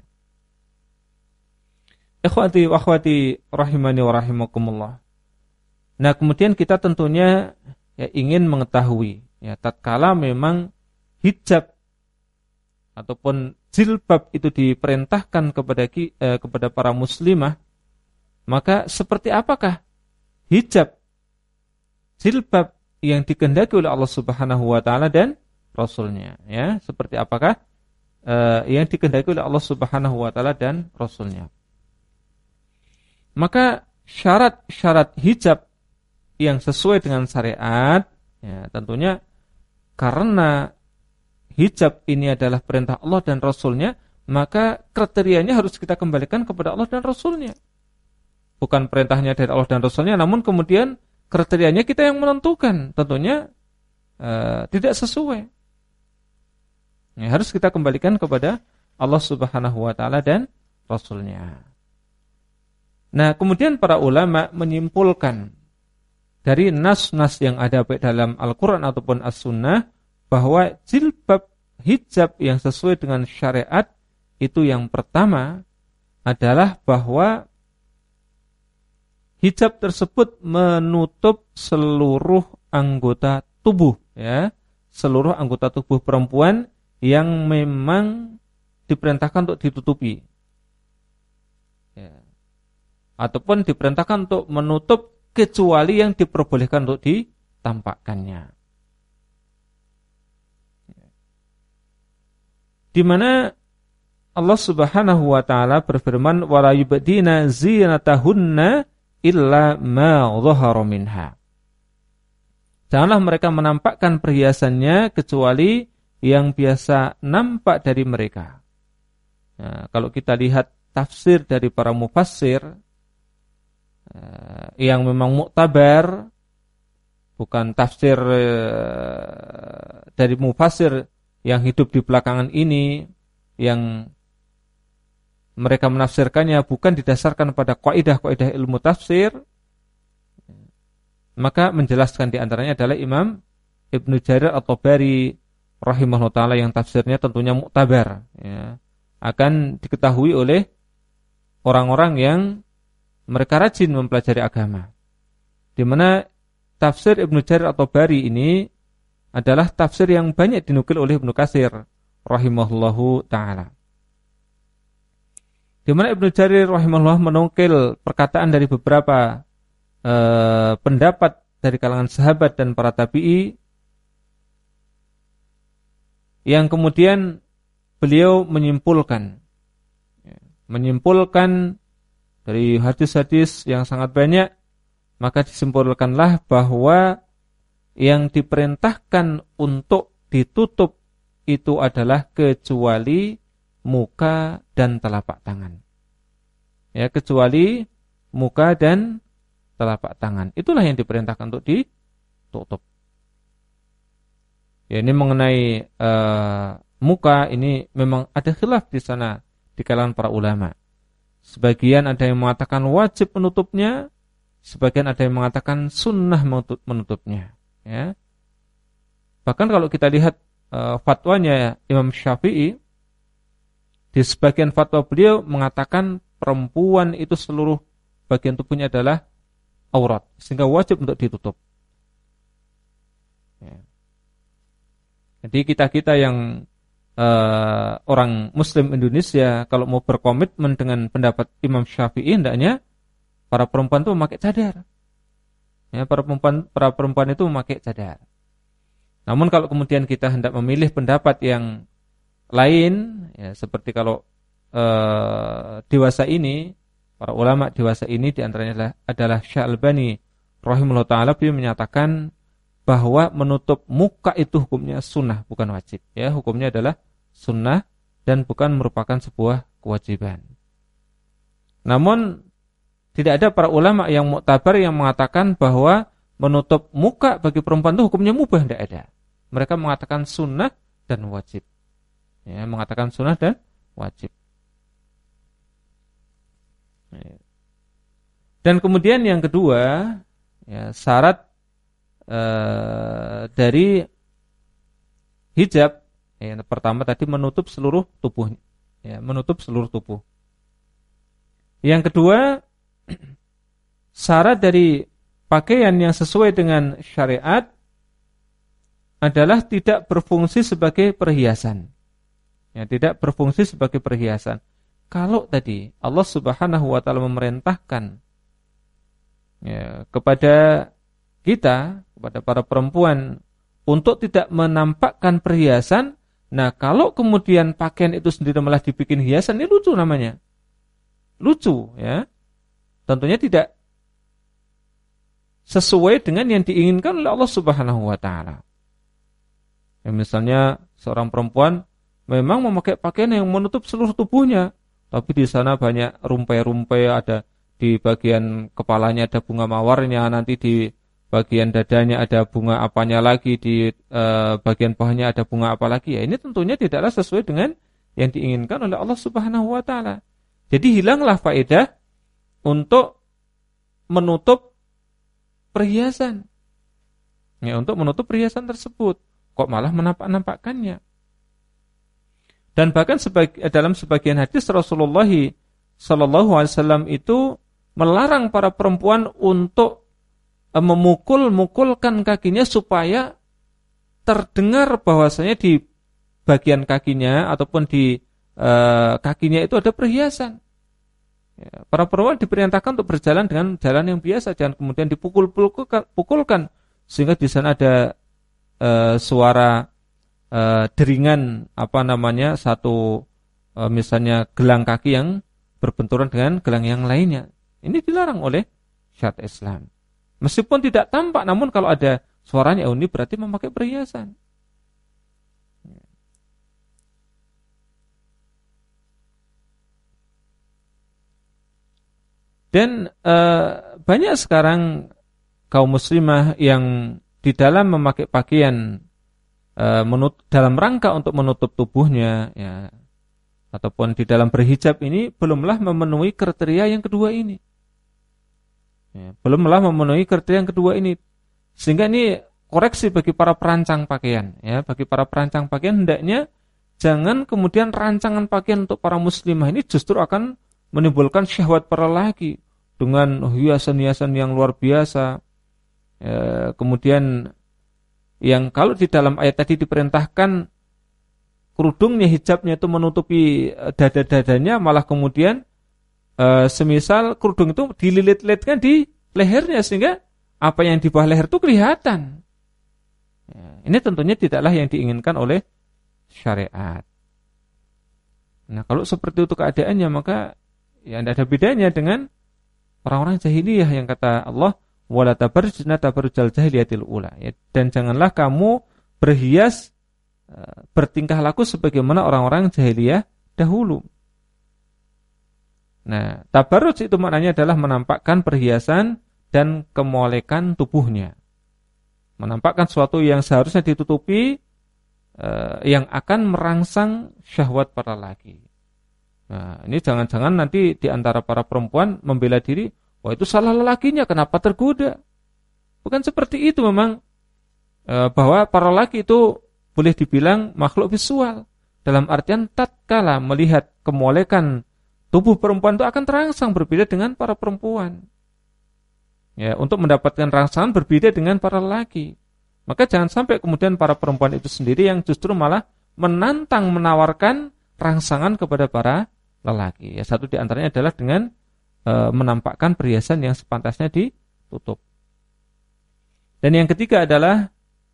Ikhwati wa akhwati rahimani wa rahimakumullah. Nah, kemudian kita tentunya, ya, ingin mengetahui, ya, tatkala memang hijab ataupun jilbab itu diperintahkan kepada para muslimah, maka seperti apakah hijab, jilbab yang dikehendaki oleh Allah Subhanahu wa taala dan Rasulnya, ya, seperti apakah yang dikehendaki oleh Allah Subhanahu wa taala dan Rasulnya. Maka syarat-syarat hijab yang sesuai dengan syariat, ya, tentunya karena hijab ini adalah perintah Allah dan Rasulnya, maka kriterianya harus kita kembalikan kepada Allah dan Rasulnya. Bukan perintahnya dari Allah dan Rasulnya, namun kemudian kriterianya kita yang menentukan. Tentunya tidak sesuai. Ya, harus kita kembalikan kepada Allah Subhanahu wa taala dan Rasulnya. Nah, kemudian para ulama menyimpulkan dari nas-nas yang ada baik dalam Al-Quran ataupun As-Sunnah, bahwa jilbab, hijab yang sesuai dengan syariat itu yang pertama adalah bahwa hijab tersebut menutup seluruh anggota tubuh, ya, seluruh anggota tubuh perempuan yang memang diperintahkan untuk ditutupi, ya, ataupun diperintahkan untuk menutup kecuali yang diperbolehkan untuk ditampakkannya. Di mana Allah Subhanahu wa taala berfirman, wala yubdina zinatahunna illa ma dhahara minha. Janganlah mereka menampakkan perhiasannya kecuali yang biasa nampak dari mereka. Nah, kalau kita lihat tafsir dari para mufassir yang memang muktabar, bukan tafsir dari mufassir yang hidup di belakangan ini, yang mereka menafsirkannya bukan didasarkan pada kaidah-kaidah ilmu tafsir, maka menjelaskan di antaranya adalah Imam Ibnu Jarir At-Tabari rahimahullah ta'ala, yang tafsirnya tentunya muktabar, ya. akan diketahui oleh orang-orang yang mereka rajin mempelajari agama. Di mana tafsir Ibnu Jarir at-Tabari ini adalah tafsir yang banyak dinukil oleh Ibnu Katsir rahimahullahu taala. Di mana Ibnu Jarir rahimahullah menukil perkataan dari beberapa pendapat dari kalangan sahabat dan para tabi'i yang kemudian beliau menyimpulkan dari hadis-hadis yang sangat banyak, maka disimpulkanlah bahwa yang diperintahkan untuk ditutup itu adalah kecuali muka dan telapak tangan. Ya, kecuali muka dan telapak tangan. Itulah yang diperintahkan untuk ditutup. Ya, ini mengenai muka ini memang ada khilaf di sana di kalangan para ulama. Sebagian ada yang mengatakan wajib menutupnya, sebagian ada yang mengatakan sunnah menutupnya. Ya. Bahkan kalau kita lihat fatwanya Imam Syafi'i, di sebagian fatwa beliau mengatakan perempuan itu seluruh bagian tubuhnya adalah aurat, sehingga wajib untuk ditutup. Ya. Jadi kita yang orang Muslim Indonesia kalau mau berkomitmen dengan pendapat Imam Syafi'i, hendaknya para perempuan itu memakai cadar. Ya, para perempuan itu memakai cadar. Namun kalau kemudian kita hendak memilih pendapat yang lain, ya, seperti kalau dewasa ini, para ulama dewasa ini diantaranya adalah Syalbani rahimahullah ta'ala, beliau menyatakan bahwa menutup muka itu hukumnya sunnah, bukan wajib. Ya, hukumnya adalah sunnah dan bukan merupakan sebuah kewajiban. Namun tidak ada para ulama yang muktabar yang mengatakan bahwa menutup muka bagi perempuan itu hukumnya mubah, tidak ada. Mereka mengatakan sunnah dan wajib. Ya, mengatakan sunnah dan wajib. Dan kemudian yang kedua, ya, syarat dari hijab, yang pertama tadi menutup seluruh tubuh, ya, menutup seluruh tubuh. Yang kedua, syarat dari pakaian yang sesuai dengan syariat adalah tidak berfungsi sebagai perhiasan. Ya, tidak berfungsi sebagai perhiasan. Kalau tadi Allah Subhanahu wa taala memerintahkan, ya, kepada kita, kepada para perempuan untuk tidak menampakkan perhiasan, nah kalau kemudian pakaian itu sendiri malah dibikin hiasan, ini lucu namanya. Lucu, ya. Tentunya tidak sesuai dengan yang diinginkan oleh Allah Subhanahu wa taala. Ya, misalnya seorang perempuan memang memakai pakaian yang menutup seluruh tubuhnya, tapi di sana banyak rumpai-rumpai, ada di bagian kepalanya ada bunga mawarnya, nanti di bagian dadanya ada bunga apanya lagi, di bagian bawahnya ada bunga apa lagi. Ya, ini tentunya tidaklah sesuai dengan yang diinginkan oleh Allah Subhanahu wa taala. Jadi hilanglah faedah untuk menutup perhiasan. Ya, untuk menutup perhiasan tersebut, kok malah menampak-nampakkannya. Dan bahkan dalam sebagian hadis Rasulullah sallallahu alaihi wasallam itu melarang para perempuan untuk memukul-mukulkan kakinya supaya terdengar bahwasanya di bagian kakinya ataupun di kakinya itu ada perhiasan. Ya, para perempuan diperintahkan untuk berjalan dengan jalan yang biasa, jangan kemudian dipukul-pukulkan sehingga di sana ada suara deringan satu misalnya gelang kaki yang berbenturan dengan gelang yang lainnya. Ini dilarang oleh syariat Islam. Meskipun tidak tampak, namun kalau ada suaranya, ini berarti memakai perhiasan. Dan banyak sekarang kaum muslimah yang di dalam memakai pakaian dalam rangka untuk menutup tubuhnya, ya, ataupun di dalam berhijab ini belumlah memenuhi kriteria yang kedua ini. Ya, belumlah memenuhi kriteria yang kedua ini. Sehingga ini koreksi bagi para perancang pakaian. Ya, bagi para perancang pakaian hendaknya jangan kemudian rancangan pakaian untuk para muslimah ini justru akan menimbulkan syahwat para lelaki dengan hiasan-hiasan yang luar biasa. Kemudian yang kalau di dalam ayat tadi diperintahkan kerudungnya, hijabnya itu menutupi dada-dadanya, malah kemudian semisal kerudung itu dililit-lilitkan di lehernya sehingga apa yang di bawah leher itu kelihatan. Ini tentunya tidaklah yang diinginkan oleh syariat. Nah, kalau seperti itu keadaannya, maka ya tidak ada bedanya dengan orang-orang jahiliyah yang kata Allah, wala tabarrujna tabarrujal jahiliyatil ula. Dan janganlah kamu berhias, bertingkah laku sebagaimana orang-orang jahiliyah dahulu. Nah, tabarruj itu maknanya adalah menampakkan perhiasan dan kemolekan tubuhnya. Menampakkan sesuatu yang seharusnya ditutupi, yang akan merangsang syahwat para lelaki. Nah, ini jangan-jangan nanti di antara para perempuan membela diri, wah itu salah lelakinya, kenapa tergoda? Bukan seperti itu memang, bahwa para lelaki itu boleh dibilang makhluk visual. Dalam artian tatkala melihat kemolekan tubuh perempuan itu akan terangsang, berbeda dengan para perempuan. Ya, untuk mendapatkan rangsangan berbeda dengan para lelaki. Maka jangan sampai kemudian para perempuan itu sendiri yang justru malah menantang, menawarkan rangsangan kepada para lelaki. Ya, satu di antaranya adalah dengan menampakkan perhiasan yang sepantasnya ditutup. Dan yang ketiga adalah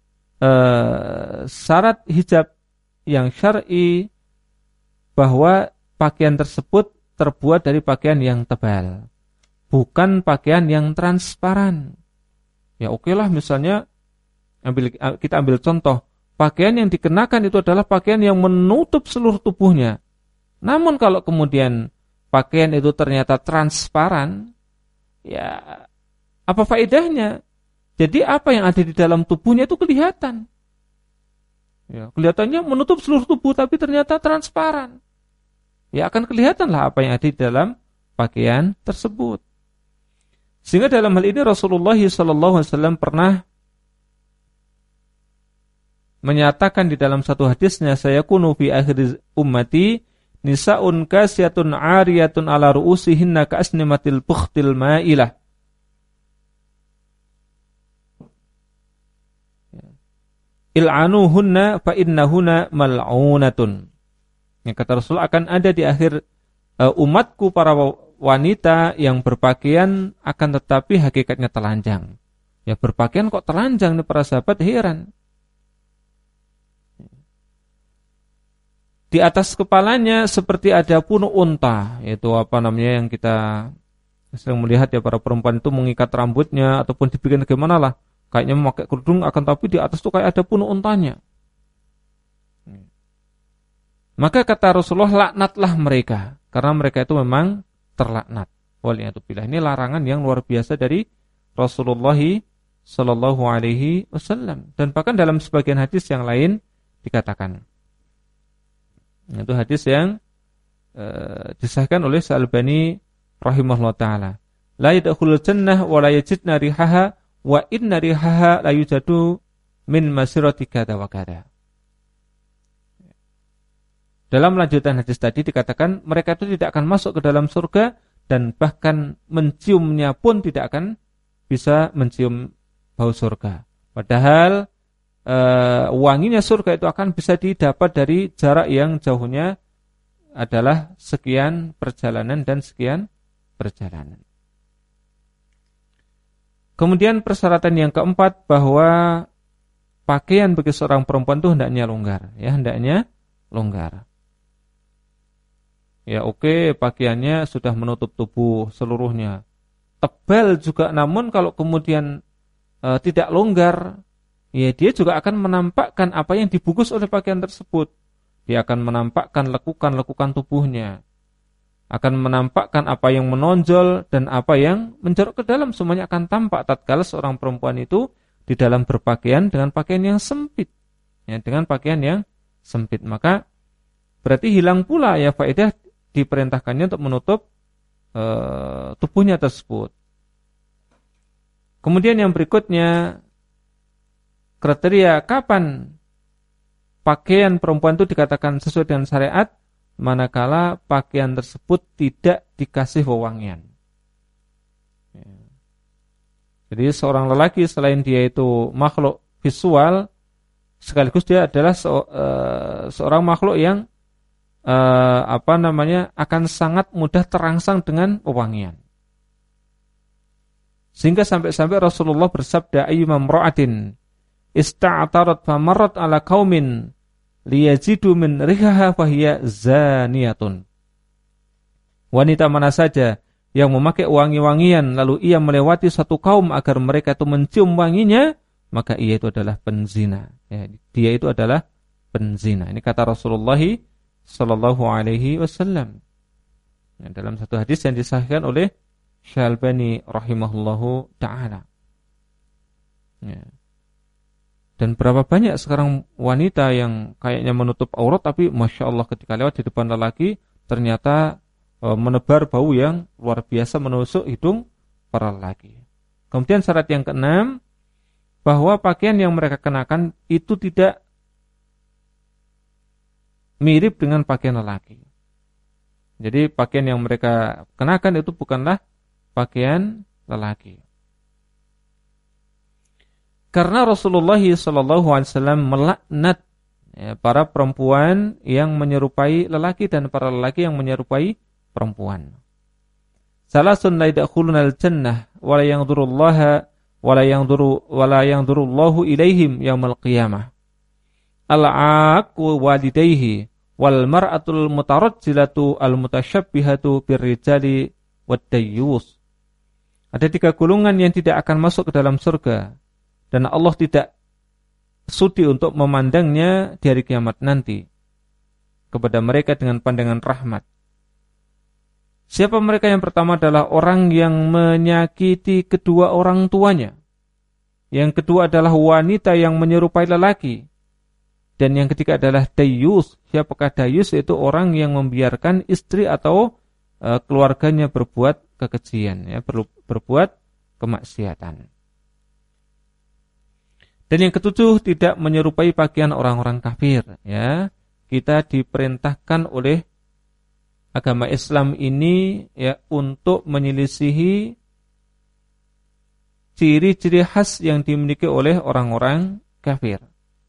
syarat hijab yang syar'i, bahwa pakaian tersebut terbuat dari pakaian yang tebal, bukan pakaian yang transparan. Ya okelah, misalnya kita ambil contoh, pakaian yang dikenakan itu adalah pakaian yang menutup seluruh tubuhnya. Namun kalau kemudian pakaian itu ternyata transparan, ya apa faedahnya? Jadi apa yang ada di dalam tubuhnya itu kelihatan. Ya, kelihatannya menutup seluruh tubuh tapi ternyata transparan. Ya akan kelihatanlah apa yang ada di dalam pakaian tersebut. Sehingga dalam hal ini Rasulullah SAW pernah menyatakan di dalam satu hadisnya, saya kunu fi akhir ummati nisaun kasiyatun ariyatun ala ru'usihinna ka'asnimatil bukhtil ma'ilah. Il'anuhunna fa innahunna mal'unatun. Yang kata Rasul, akan ada di akhir umatku para wanita yang berpakaian akan tetapi hakikatnya telanjang. Ya berpakaian kok telanjang nih para sahabat, heran. Di atas kepalanya seperti ada punuk unta, yaitu apa namanya yang kita sering melihat ya, para perempuan itu mengikat rambutnya ataupun dibikin bagaimana lah, kayaknya memakai kerudung akan tapi di atas itu kayak ada punuk untanya. Maka kata Rasulullah, laknatlah mereka, karena mereka itu memang terlaknat. Waliyatubillah, ini larangan yang luar biasa dari Rasulullah sallallahu alaihi wasallam. Dan bahkan dalam sebagian hadis yang lain dikatakan, itu hadis yang disahkan oleh Al-Albani rahimahullah taala, la yadkhulul jannah wa la yajidna rihaha wa inna rihaha la yujadu min masirati kada wa kada. Dalam lanjutan hadis tadi dikatakan mereka itu tidak akan masuk ke dalam surga dan bahkan menciumnya pun tidak akan bisa mencium bau surga. Padahal wanginya surga itu akan bisa didapat dari jarak yang jauhnya adalah sekian perjalanan dan sekian perjalanan. Kemudian persyaratan yang keempat, bahwa pakaian bagi seorang perempuan itu hendaknya longgar, ya hendaknya longgar. Ya oke, pakaiannya sudah menutup tubuh seluruhnya, tebal juga, namun kalau kemudian tidak longgar, ya dia juga akan menampakkan apa yang dibungkus oleh pakaian tersebut. Dia akan menampakkan lekukan-lekukan tubuhnya, akan menampakkan apa yang menonjol dan apa yang menjorok ke dalam, semuanya akan tampak tatkala seorang perempuan itu di dalam berpakaian dengan pakaian yang sempit, ya, dengan pakaian yang sempit. Maka berarti hilang pula ya faedah diperintahkannya untuk menutup tubuhnya tersebut. Kemudian yang berikutnya, kriteria kapan pakaian perempuan itu dikatakan sesuai dengan syariat manakala pakaian tersebut tidak dikasih wewangian. Jadi seorang lelaki selain dia itu makhluk visual, sekaligus dia adalah seorang makhluk yang akan sangat mudah terangsang dengan wewangian. Sehingga sampai-sampai Rasulullah bersabda, ayyumam ra'atin ista'tarat famarrat ala qaumin liyajidu min rihaha fahiya zaniyatun. Wanita mana saja yang memakai wangi-wangian lalu ia melewati satu kaum agar mereka itu mencium wanginya, maka ia itu adalah penzina. Ya, dia itu adalah penzina. Ini kata Rasulullah sallallahu alaihi wasallam. Ya, dalam satu hadis yang disahihkan oleh Syalbani rahimahullahu taala. Ya. Dan berapa banyak sekarang wanita yang kayaknya menutup aurat tapi Masya Allah ketika lewat di depan lelaki ternyata menebar bau yang luar biasa menusuk hidung para lelaki. Kemudian syarat yang keenam, bahwa pakaian yang mereka kenakan itu tidak mirip dengan pakaian lelaki. Jadi pakaian yang mereka kenakan itu bukanlah pakaian lelaki. Karena Rasulullah SAW melaknat para perempuan yang menyerupai lelaki dan para lelaki yang menyerupai perempuan. Salasun la yadkhulunal jannah wa la yanzurullaha wa la yanzurullahu ilaihim yaumil qiyamah. Al-'aqu walidayhi wal mar'atul mutarajjilatu al mutasyabbihatu birrijali wad dayyus. Ada 3 golongan yang tidak akan masuk ke dalam surga dan Allah tidak sudi untuk memandangnya di hari kiamat nanti kepada mereka dengan pandangan rahmat. Siapa mereka? Yang pertama adalah orang yang menyakiti kedua orang tuanya. Yang kedua adalah wanita yang menyerupai lelaki. Dan yang ketiga adalah dayus. Siapakah dayus? Yaitu orang yang membiarkan istri atau keluarganya berbuat kekejian, ya, berbuat kemaksiatan. Dan yang ketujuh, tidak menyerupai pakaian orang-orang kafir. Ya, kita diperintahkan oleh agama Islam ini ya untuk menyelisihi ciri-ciri khas yang dimiliki oleh orang-orang kafir.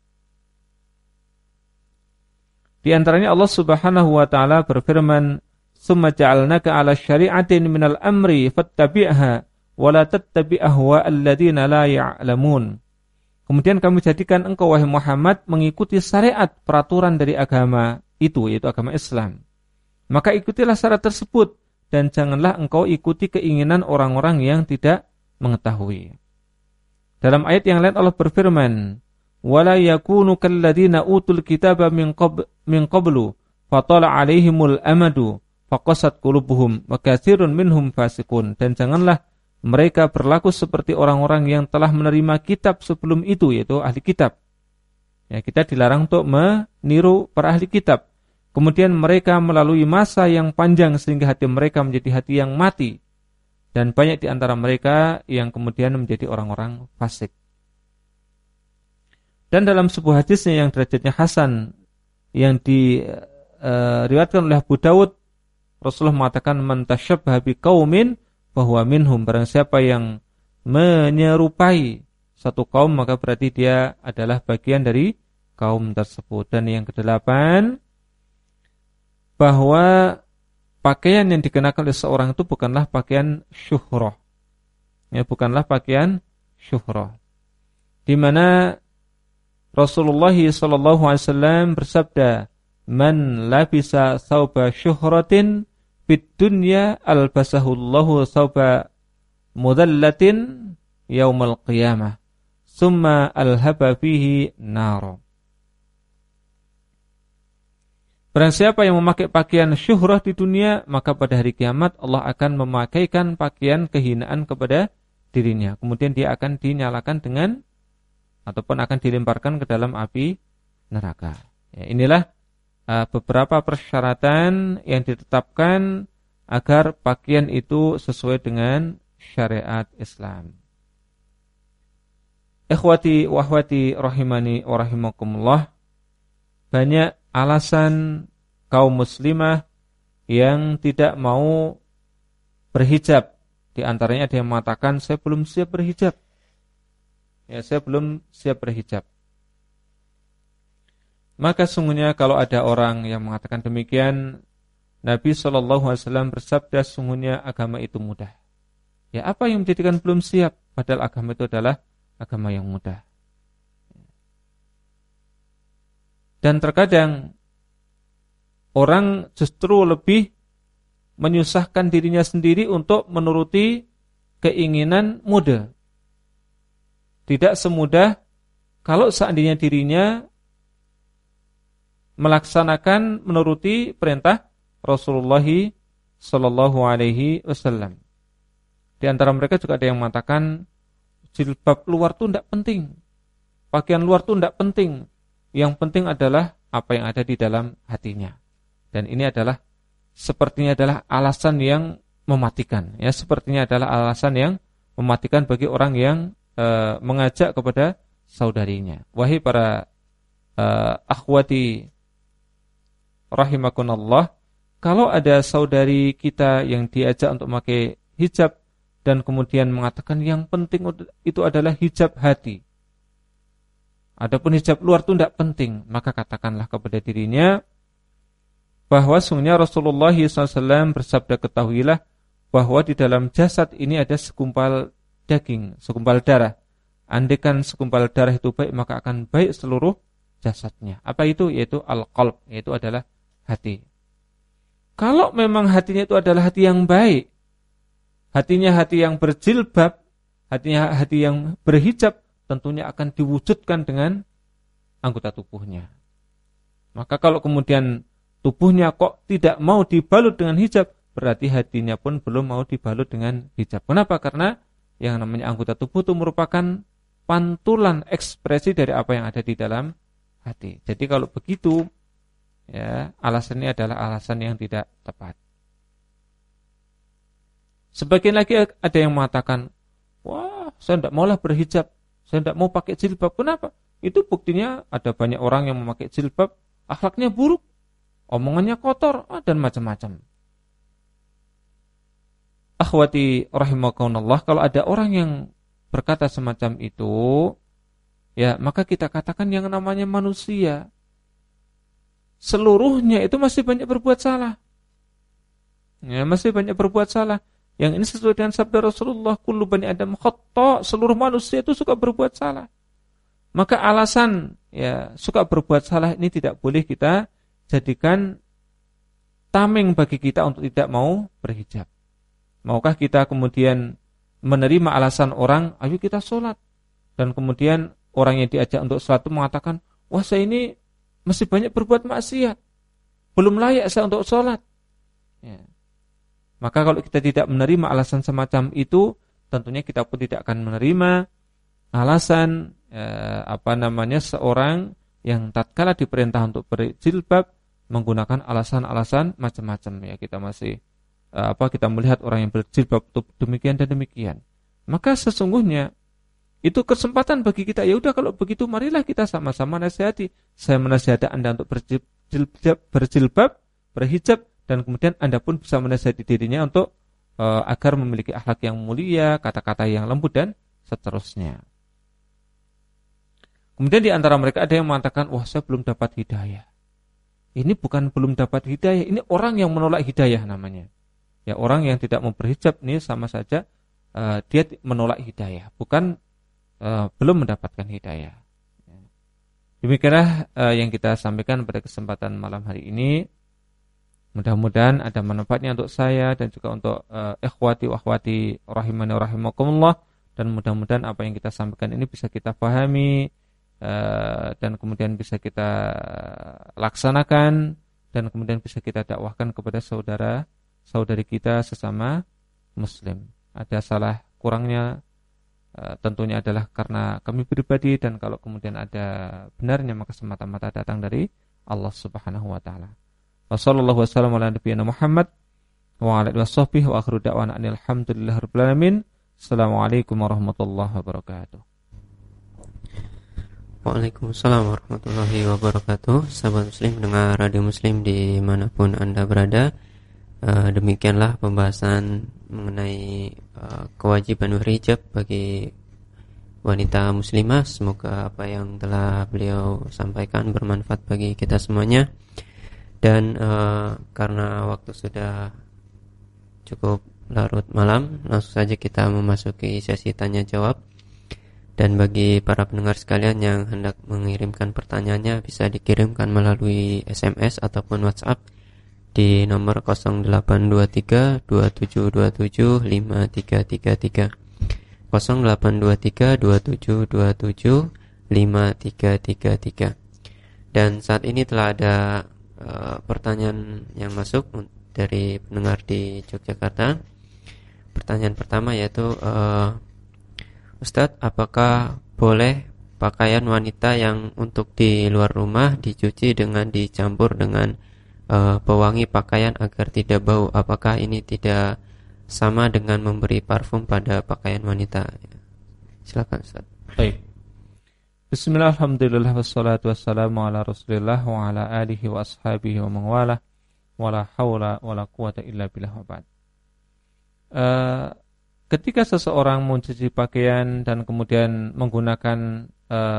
Di antaranya Allah Subhanahu wa taala berfirman, "Tsumma ja'alnaka 'ala syari'atin minal amri fattabi'ha wa la tattabi' ahwa'al ladzina la ya'lamun." Kemudian kami jadikan engkau wahai Muhammad mengikuti syariat peraturan dari agama itu, yaitu agama Islam. Maka ikutilah syarat tersebut dan janganlah engkau ikuti keinginan orang-orang yang tidak mengetahui. Dalam ayat yang lain Allah berfirman, "Wala yakunu kalladzina utul kitaba min qablu fatala 'alaihimul amadu faqasat qulubuhum wa katsirun minhum fasiqun." Dan janganlah mereka berlaku seperti orang-orang yang telah menerima kitab sebelum itu, yaitu ahli kitab. Ya, kita dilarang untuk meniru para ahli kitab. Kemudian mereka melalui masa yang panjang sehingga hati mereka menjadi hati yang mati. Dan banyak di antara mereka yang kemudian menjadi orang-orang fasik. Dan dalam sebuah hadisnya yang derajatnya hasan, yang diriwayatkan oleh Abu Dawud, Rasulullah mengatakan, "Man tasyabbaha biqaumin fahuwa minhum." Barang siapa yang menyerupai satu kaum, maka berarti dia adalah bagian dari kaum tersebut. Dan yang kedelapan, bahwa pakaian yang dikenakan oleh seorang itu bukanlah pakaian syuhrah. Ya, bukanlah pakaian syuhrah. Di mana Rasulullah SAW bersabda, "Man labisa thawba syuhratin bid dunya albasahullahu thawba mudallatin yaumal qiyamah, summa alhaba fihi nar." Barang siapa yang memakai pakaian syuhrah di dunia, maka pada hari kiamat Allah akan memakaikan pakaian kehinaan kepada dirinya. Kemudian dia akan dinyalakan dengan, ataupun akan dilemparkan ke dalam api neraka. Ya, inilah beberapa persyaratan yang ditetapkan agar pakaian itu sesuai dengan syariat Islam. Ikhwati wa akhwati rahimani wa rahimakumullah. banyak alasan kaum muslimah yang tidak mau berhijab. Di antaranya ada yang mengatakan saya belum siap berhijab. Ya, saya belum siap berhijab. Maka sungguhnya kalau ada orang yang mengatakan demikian, Nabi SAW bersabda sungguhnya agama itu mudah. Ya, apa yang menjadikan belum siap? Padahal agama itu adalah agama yang mudah. Dan terkadang orang justru lebih menyusahkan dirinya sendiri untuk menuruti keinginan mudah. Tidak semudah kalau seandainya dirinya melaksanakan menuruti perintah Rasulullah sallallahu alaihi wasallam. Di antara mereka juga ada yang mengatakan jilbab luar itu tidak penting. Pakaian luar itu tidak penting. Yang penting adalah apa yang ada di dalam hatinya. Dan ini adalah sepertinya adalah alasan yang mematikan. Ya, sepertinya adalah alasan yang mematikan bagi orang yang mengajak kepada saudarinya. Wahai para akhwati rahimakumullah, kalau ada saudari kita yang diajak untuk memakai hijab dan kemudian mengatakan yang penting itu adalah hijab hati, adapun hijab luar itu tidak penting, maka katakanlah kepada dirinya bahwa sungguhnya Rasulullah SAW bersabda, ketahuilah bahwa di dalam jasad ini ada segumpal daging, segumpal darah. Andaikan segumpal darah itu baik, maka akan baik seluruh jasadnya. Apa itu? Yaitu al-qalb, yaitu adalah hati. Kalau memang hatinya itu adalah hati yang baik, hatinya hati yang berjilbab, hatinya hati yang berhijab, tentunya akan diwujudkan dengan anggota tubuhnya. Maka kalau kemudian tubuhnya kok tidak mau dibalut dengan hijab, berarti hatinya pun belum mau dibalut dengan hijab. Kenapa? Karena yang namanya anggota tubuh itu merupakan pantulan ekspresi dari apa yang ada di dalam hati. Jadi kalau begitu, ya, alasan ini adalah alasan yang tidak tepat. Sebagian lagi ada yang mengatakan, wah, saya tidak maulah berhijab, saya tidak mau pakai jilbab. Kenapa? Itu buktinya ada banyak orang yang memakai jilbab, akhlaknya buruk, omongannya kotor, dan macam-macam. Akhwati rahimakumullah, kalau ada orang yang berkata semacam itu, ya, maka kita katakan yang namanya manusia seluruhnya itu masih banyak berbuat salah. Ya, masih banyak berbuat salah. Yang ini sesuai dengan sabda Rasulullah, kullu bani Adam khata', seluruh manusia itu suka berbuat salah. Maka alasan ya suka berbuat salah ini tidak boleh kita jadikan tameng bagi kita untuk tidak mau berhijab. Maukah kita kemudian menerima alasan orang, ayo kita sholat, dan kemudian orang yang diajak untuk sholat itu mengatakan, wah, saya ini masih banyak berbuat maksiat, belum layak saya untuk sholat. Ya. Maka kalau kita tidak menerima alasan semacam itu, tentunya kita pun tidak akan menerima alasan seorang yang tatkala diperintah untuk berjilbab menggunakan alasan-alasan macam-macam. Ya, kita masih kita melihat orang yang berjilbab demikian dan demikian. Maka sesungguhnya itu kesempatan bagi kita. Ya udah, kalau begitu marilah kita sama-sama nasihati. Saya menasihati Anda untuk berjilbab, berhijab, dan kemudian Anda pun bisa menasihati dirinya untuk agar memiliki akhlak yang mulia, kata-kata yang lembut dan seterusnya. Kemudian di antara mereka ada yang mengatakan, wah, saya belum dapat hidayah. Ini bukan belum dapat hidayah, ini orang yang menolak hidayah namanya. Ya, orang yang tidak mau berhijab ini sama saja dia menolak hidayah, bukan belum mendapatkan hidayah. Demikianlah yang kita sampaikan pada kesempatan malam hari ini. Mudah-mudahan ada manfaatnya untuk saya dan juga untuk ikhwati wa akhwati rahimani wa rahimakumullah, dan mudah-mudahan apa yang kita sampaikan ini bisa kita pahami dan kemudian bisa kita laksanakan, dan kemudian bisa kita dakwahkan kepada saudari kita sesama muslim. Ada salah kurangnya tentunya adalah karena kami pribadi, dan kalau kemudian ada benarnya maka semata-mata datang dari Allah Subhanahu wa taala. Wassallallahu wasallam ala nabiyina Muhammad wa ala alihi washabbihi wa akhiru da'wana alhamdulillahirabbil alamin. Assalamualaikum warahmatullahi wabarakatuh. Waalaikumsalam warahmatullahi wabarakatuh. Sahabat muslim, dengar radio muslim dimanapun Anda berada. Demikianlah pembahasan mengenai kewajiban berhijab bagi wanita muslimah. Semoga apa yang telah beliau sampaikan bermanfaat bagi kita semuanya. Dan karena waktu sudah cukup larut malam, langsung saja kita memasuki sesi tanya jawab. Dan bagi para pendengar sekalian yang hendak mengirimkan pertanyaannya, bisa dikirimkan melalui SMS ataupun WhatsApp di nomor 0823 2727 5333, 0823 2727 5333. Dan saat ini telah ada pertanyaan yang masuk dari pendengar di Yogyakarta. Pertanyaan pertama yaitu, Ustadz, apakah boleh pakaian wanita yang untuk di luar rumah dicuci dengan dicampur dengan pewangi pakaian agar tidak bau? Apakah ini tidak sama dengan memberi parfum pada pakaian wanita? Silakan Ustadz. Baik. Bismillah, alhamdulillah, wassalatu wassalamu ala rasulillah wa ala alihi wa ashabihi wa mawala wa la hawla wa la quwata illa billah wa ba'd. Ketika seseorang mencuci pakaian dan kemudian menggunakan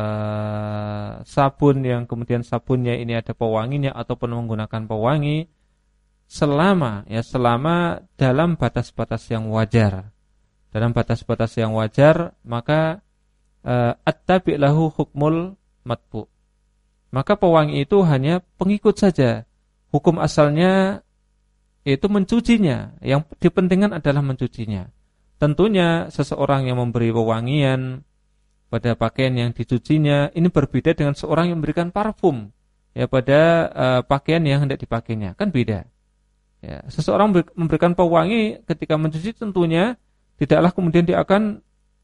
sabun yang kemudian sabunnya ini ada pewanginya ataupun menggunakan pewangi, selama dalam batas-batas yang wajar. Dalam batas-batas yang wajar, maka at-tabi' lahu hukmul matbu'. Maka pewangi itu hanya pengikut saja. Hukum asalnya itu mencucinya. Yang dipentingkan adalah mencucinya. Tentunya seseorang yang memberi wewangian pada pakaian yang dicucinya ini berbeda dengan seorang yang memberikan parfum ya pada pakaian yang hendak dipakainya, kan beda. Ya, seseorang memberikan pewangi ketika mencuci tentunya tidaklah kemudian dia akan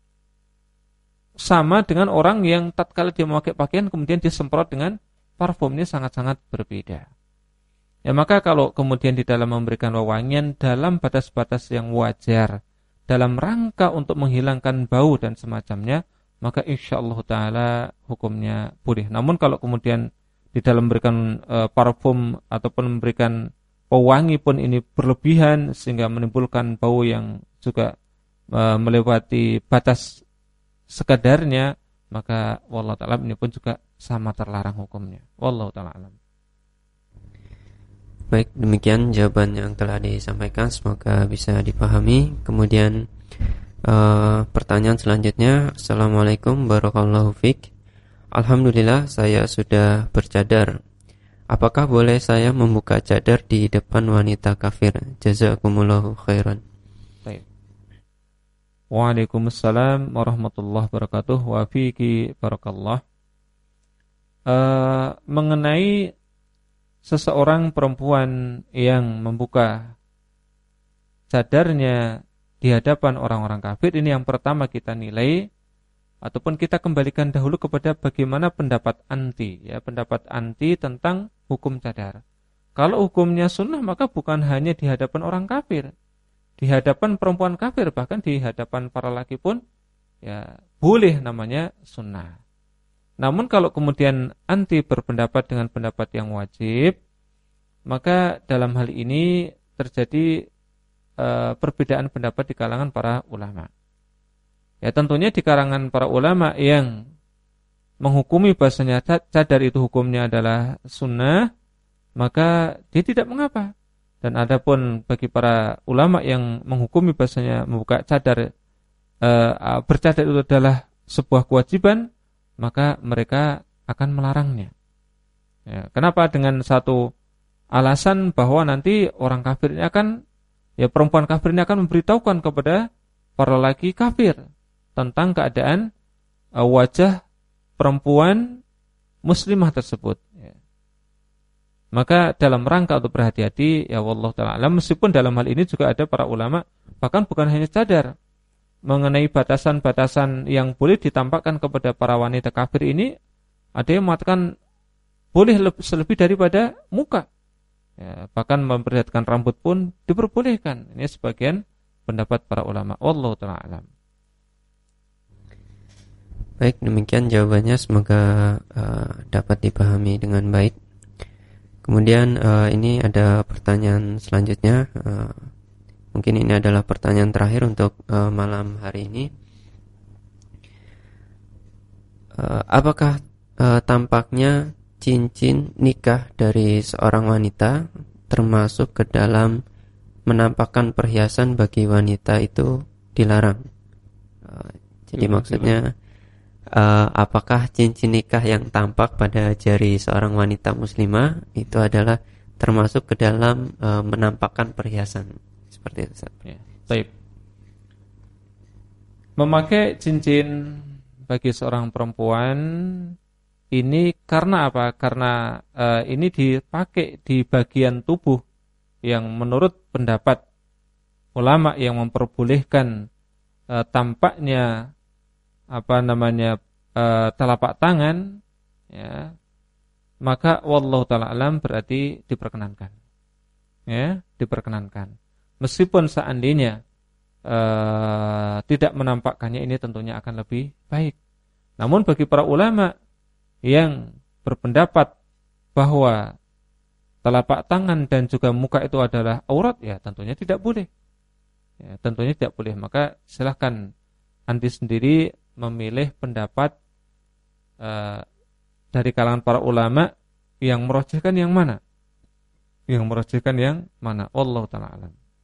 sama dengan orang yang tatkala dia memakai pakaian kemudian disemprot dengan parfum. Ini sangat-sangat berbeda. Ya, maka kalau kemudian di dalam memberikan wewangian dalam batas-batas yang wajar, dalam rangka untuk menghilangkan bau dan semacamnya, maka insyaallah ta'ala hukumnya boleh. Namun kalau kemudian di dalam memberikan parfum ataupun memberikan pewangi pun ini berlebihan sehingga menimbulkan bau yang juga melewati batas sekadarnya, maka wallahu ta'ala ini pun juga sama terlarang hukumnya. Wallahu ta'ala alam. Baik, demikian jawaban yang telah disampaikan, semoga bisa dipahami. Kemudian pertanyaan selanjutnya, Assalamualaikum barakallahu fiik. Alhamdulillah saya sudah bercadar. Apakah boleh saya membuka cadar di depan wanita kafir? Jazakumullahu khairan. Baik. Waalaikumsalam warahmatullahi wabarakatuh. Wa fiiki barakallah. Mengenai seseorang perempuan yang membuka cadarnya di hadapan orang-orang kafir, ini yang pertama kita nilai ataupun kita kembalikan dahulu kepada bagaimana pendapat anti, ya, pendapat anti tentang hukum cadar. Kalau hukumnya sunnah, maka bukan hanya di hadapan orang kafir, di hadapan perempuan kafir, bahkan di hadapan para laki pun ya boleh, namanya sunnah. Namun kalau kemudian anti berpendapat dengan pendapat yang wajib, maka dalam hal ini terjadi perbedaan pendapat di kalangan para ulama. Ya, tentunya di kalangan para ulama yang menghukumi bahasanya cadar itu hukumnya adalah sunnah, maka dia tidak mengapa. Dan adapun bagi para ulama yang menghukumi bahasanya membuka cadar, bercadar itu adalah sebuah kewajiban, maka mereka akan melarangnya. Ya, kenapa? Dengan satu alasan bahwa nanti orang kafir ini akan, ya, perempuan kafir ini akan memberitahukan kepada para laki kafir tentang keadaan wajah perempuan muslimah tersebut. Ya. Maka dalam rangka untuk berhati-hati, ya wallahu ta'ala alam, meskipun dalam hal ini juga ada para ulama, bahkan bukan hanya cadar, mengenai batasan-batasan yang boleh ditampakkan kepada para wanita kafir ini, ada yang mengatakan boleh selebih daripada muka. Ya, bahkan memperlihatkan rambut pun diperbolehkan. Ini sebagian pendapat para ulama. Wallahu ta'ala alam. Baik, demikian jawabannya, semoga dapat dipahami dengan baik. Kemudian ini ada pertanyaan selanjutnya. Mungkin ini adalah pertanyaan terakhir untuk malam hari ini. Apakah tampaknya cincin nikah dari seorang wanita termasuk ke dalam menampakkan perhiasan bagi wanita itu dilarang? Jadi maksudnya apakah cincin nikah yang tampak pada jari seorang wanita muslimah itu adalah termasuk ke dalam menampakkan perhiasan seperti itu? Ya, baik. Memakai cincin bagi seorang perempuan ini karena apa? Karena ini dipakai di bagian tubuh yang menurut pendapat ulama yang memperbolehkan tampaknya telapak tangan, ya, maka wallahu taala alam berarti diperkenankan, ya, diperkenankan. Meskipun seandainya tidak menampakkannya, ini tentunya akan lebih baik. Namun bagi para ulama yang berpendapat bahwa telapak tangan dan juga muka itu adalah aurat, ya tentunya tidak boleh. Ya, tentunya tidak boleh. Maka silahkan anti sendiri memilih pendapat dari kalangan para ulama yang merojihkan yang mana? Yang merojihkan yang mana? Wallahu ta'ala alam.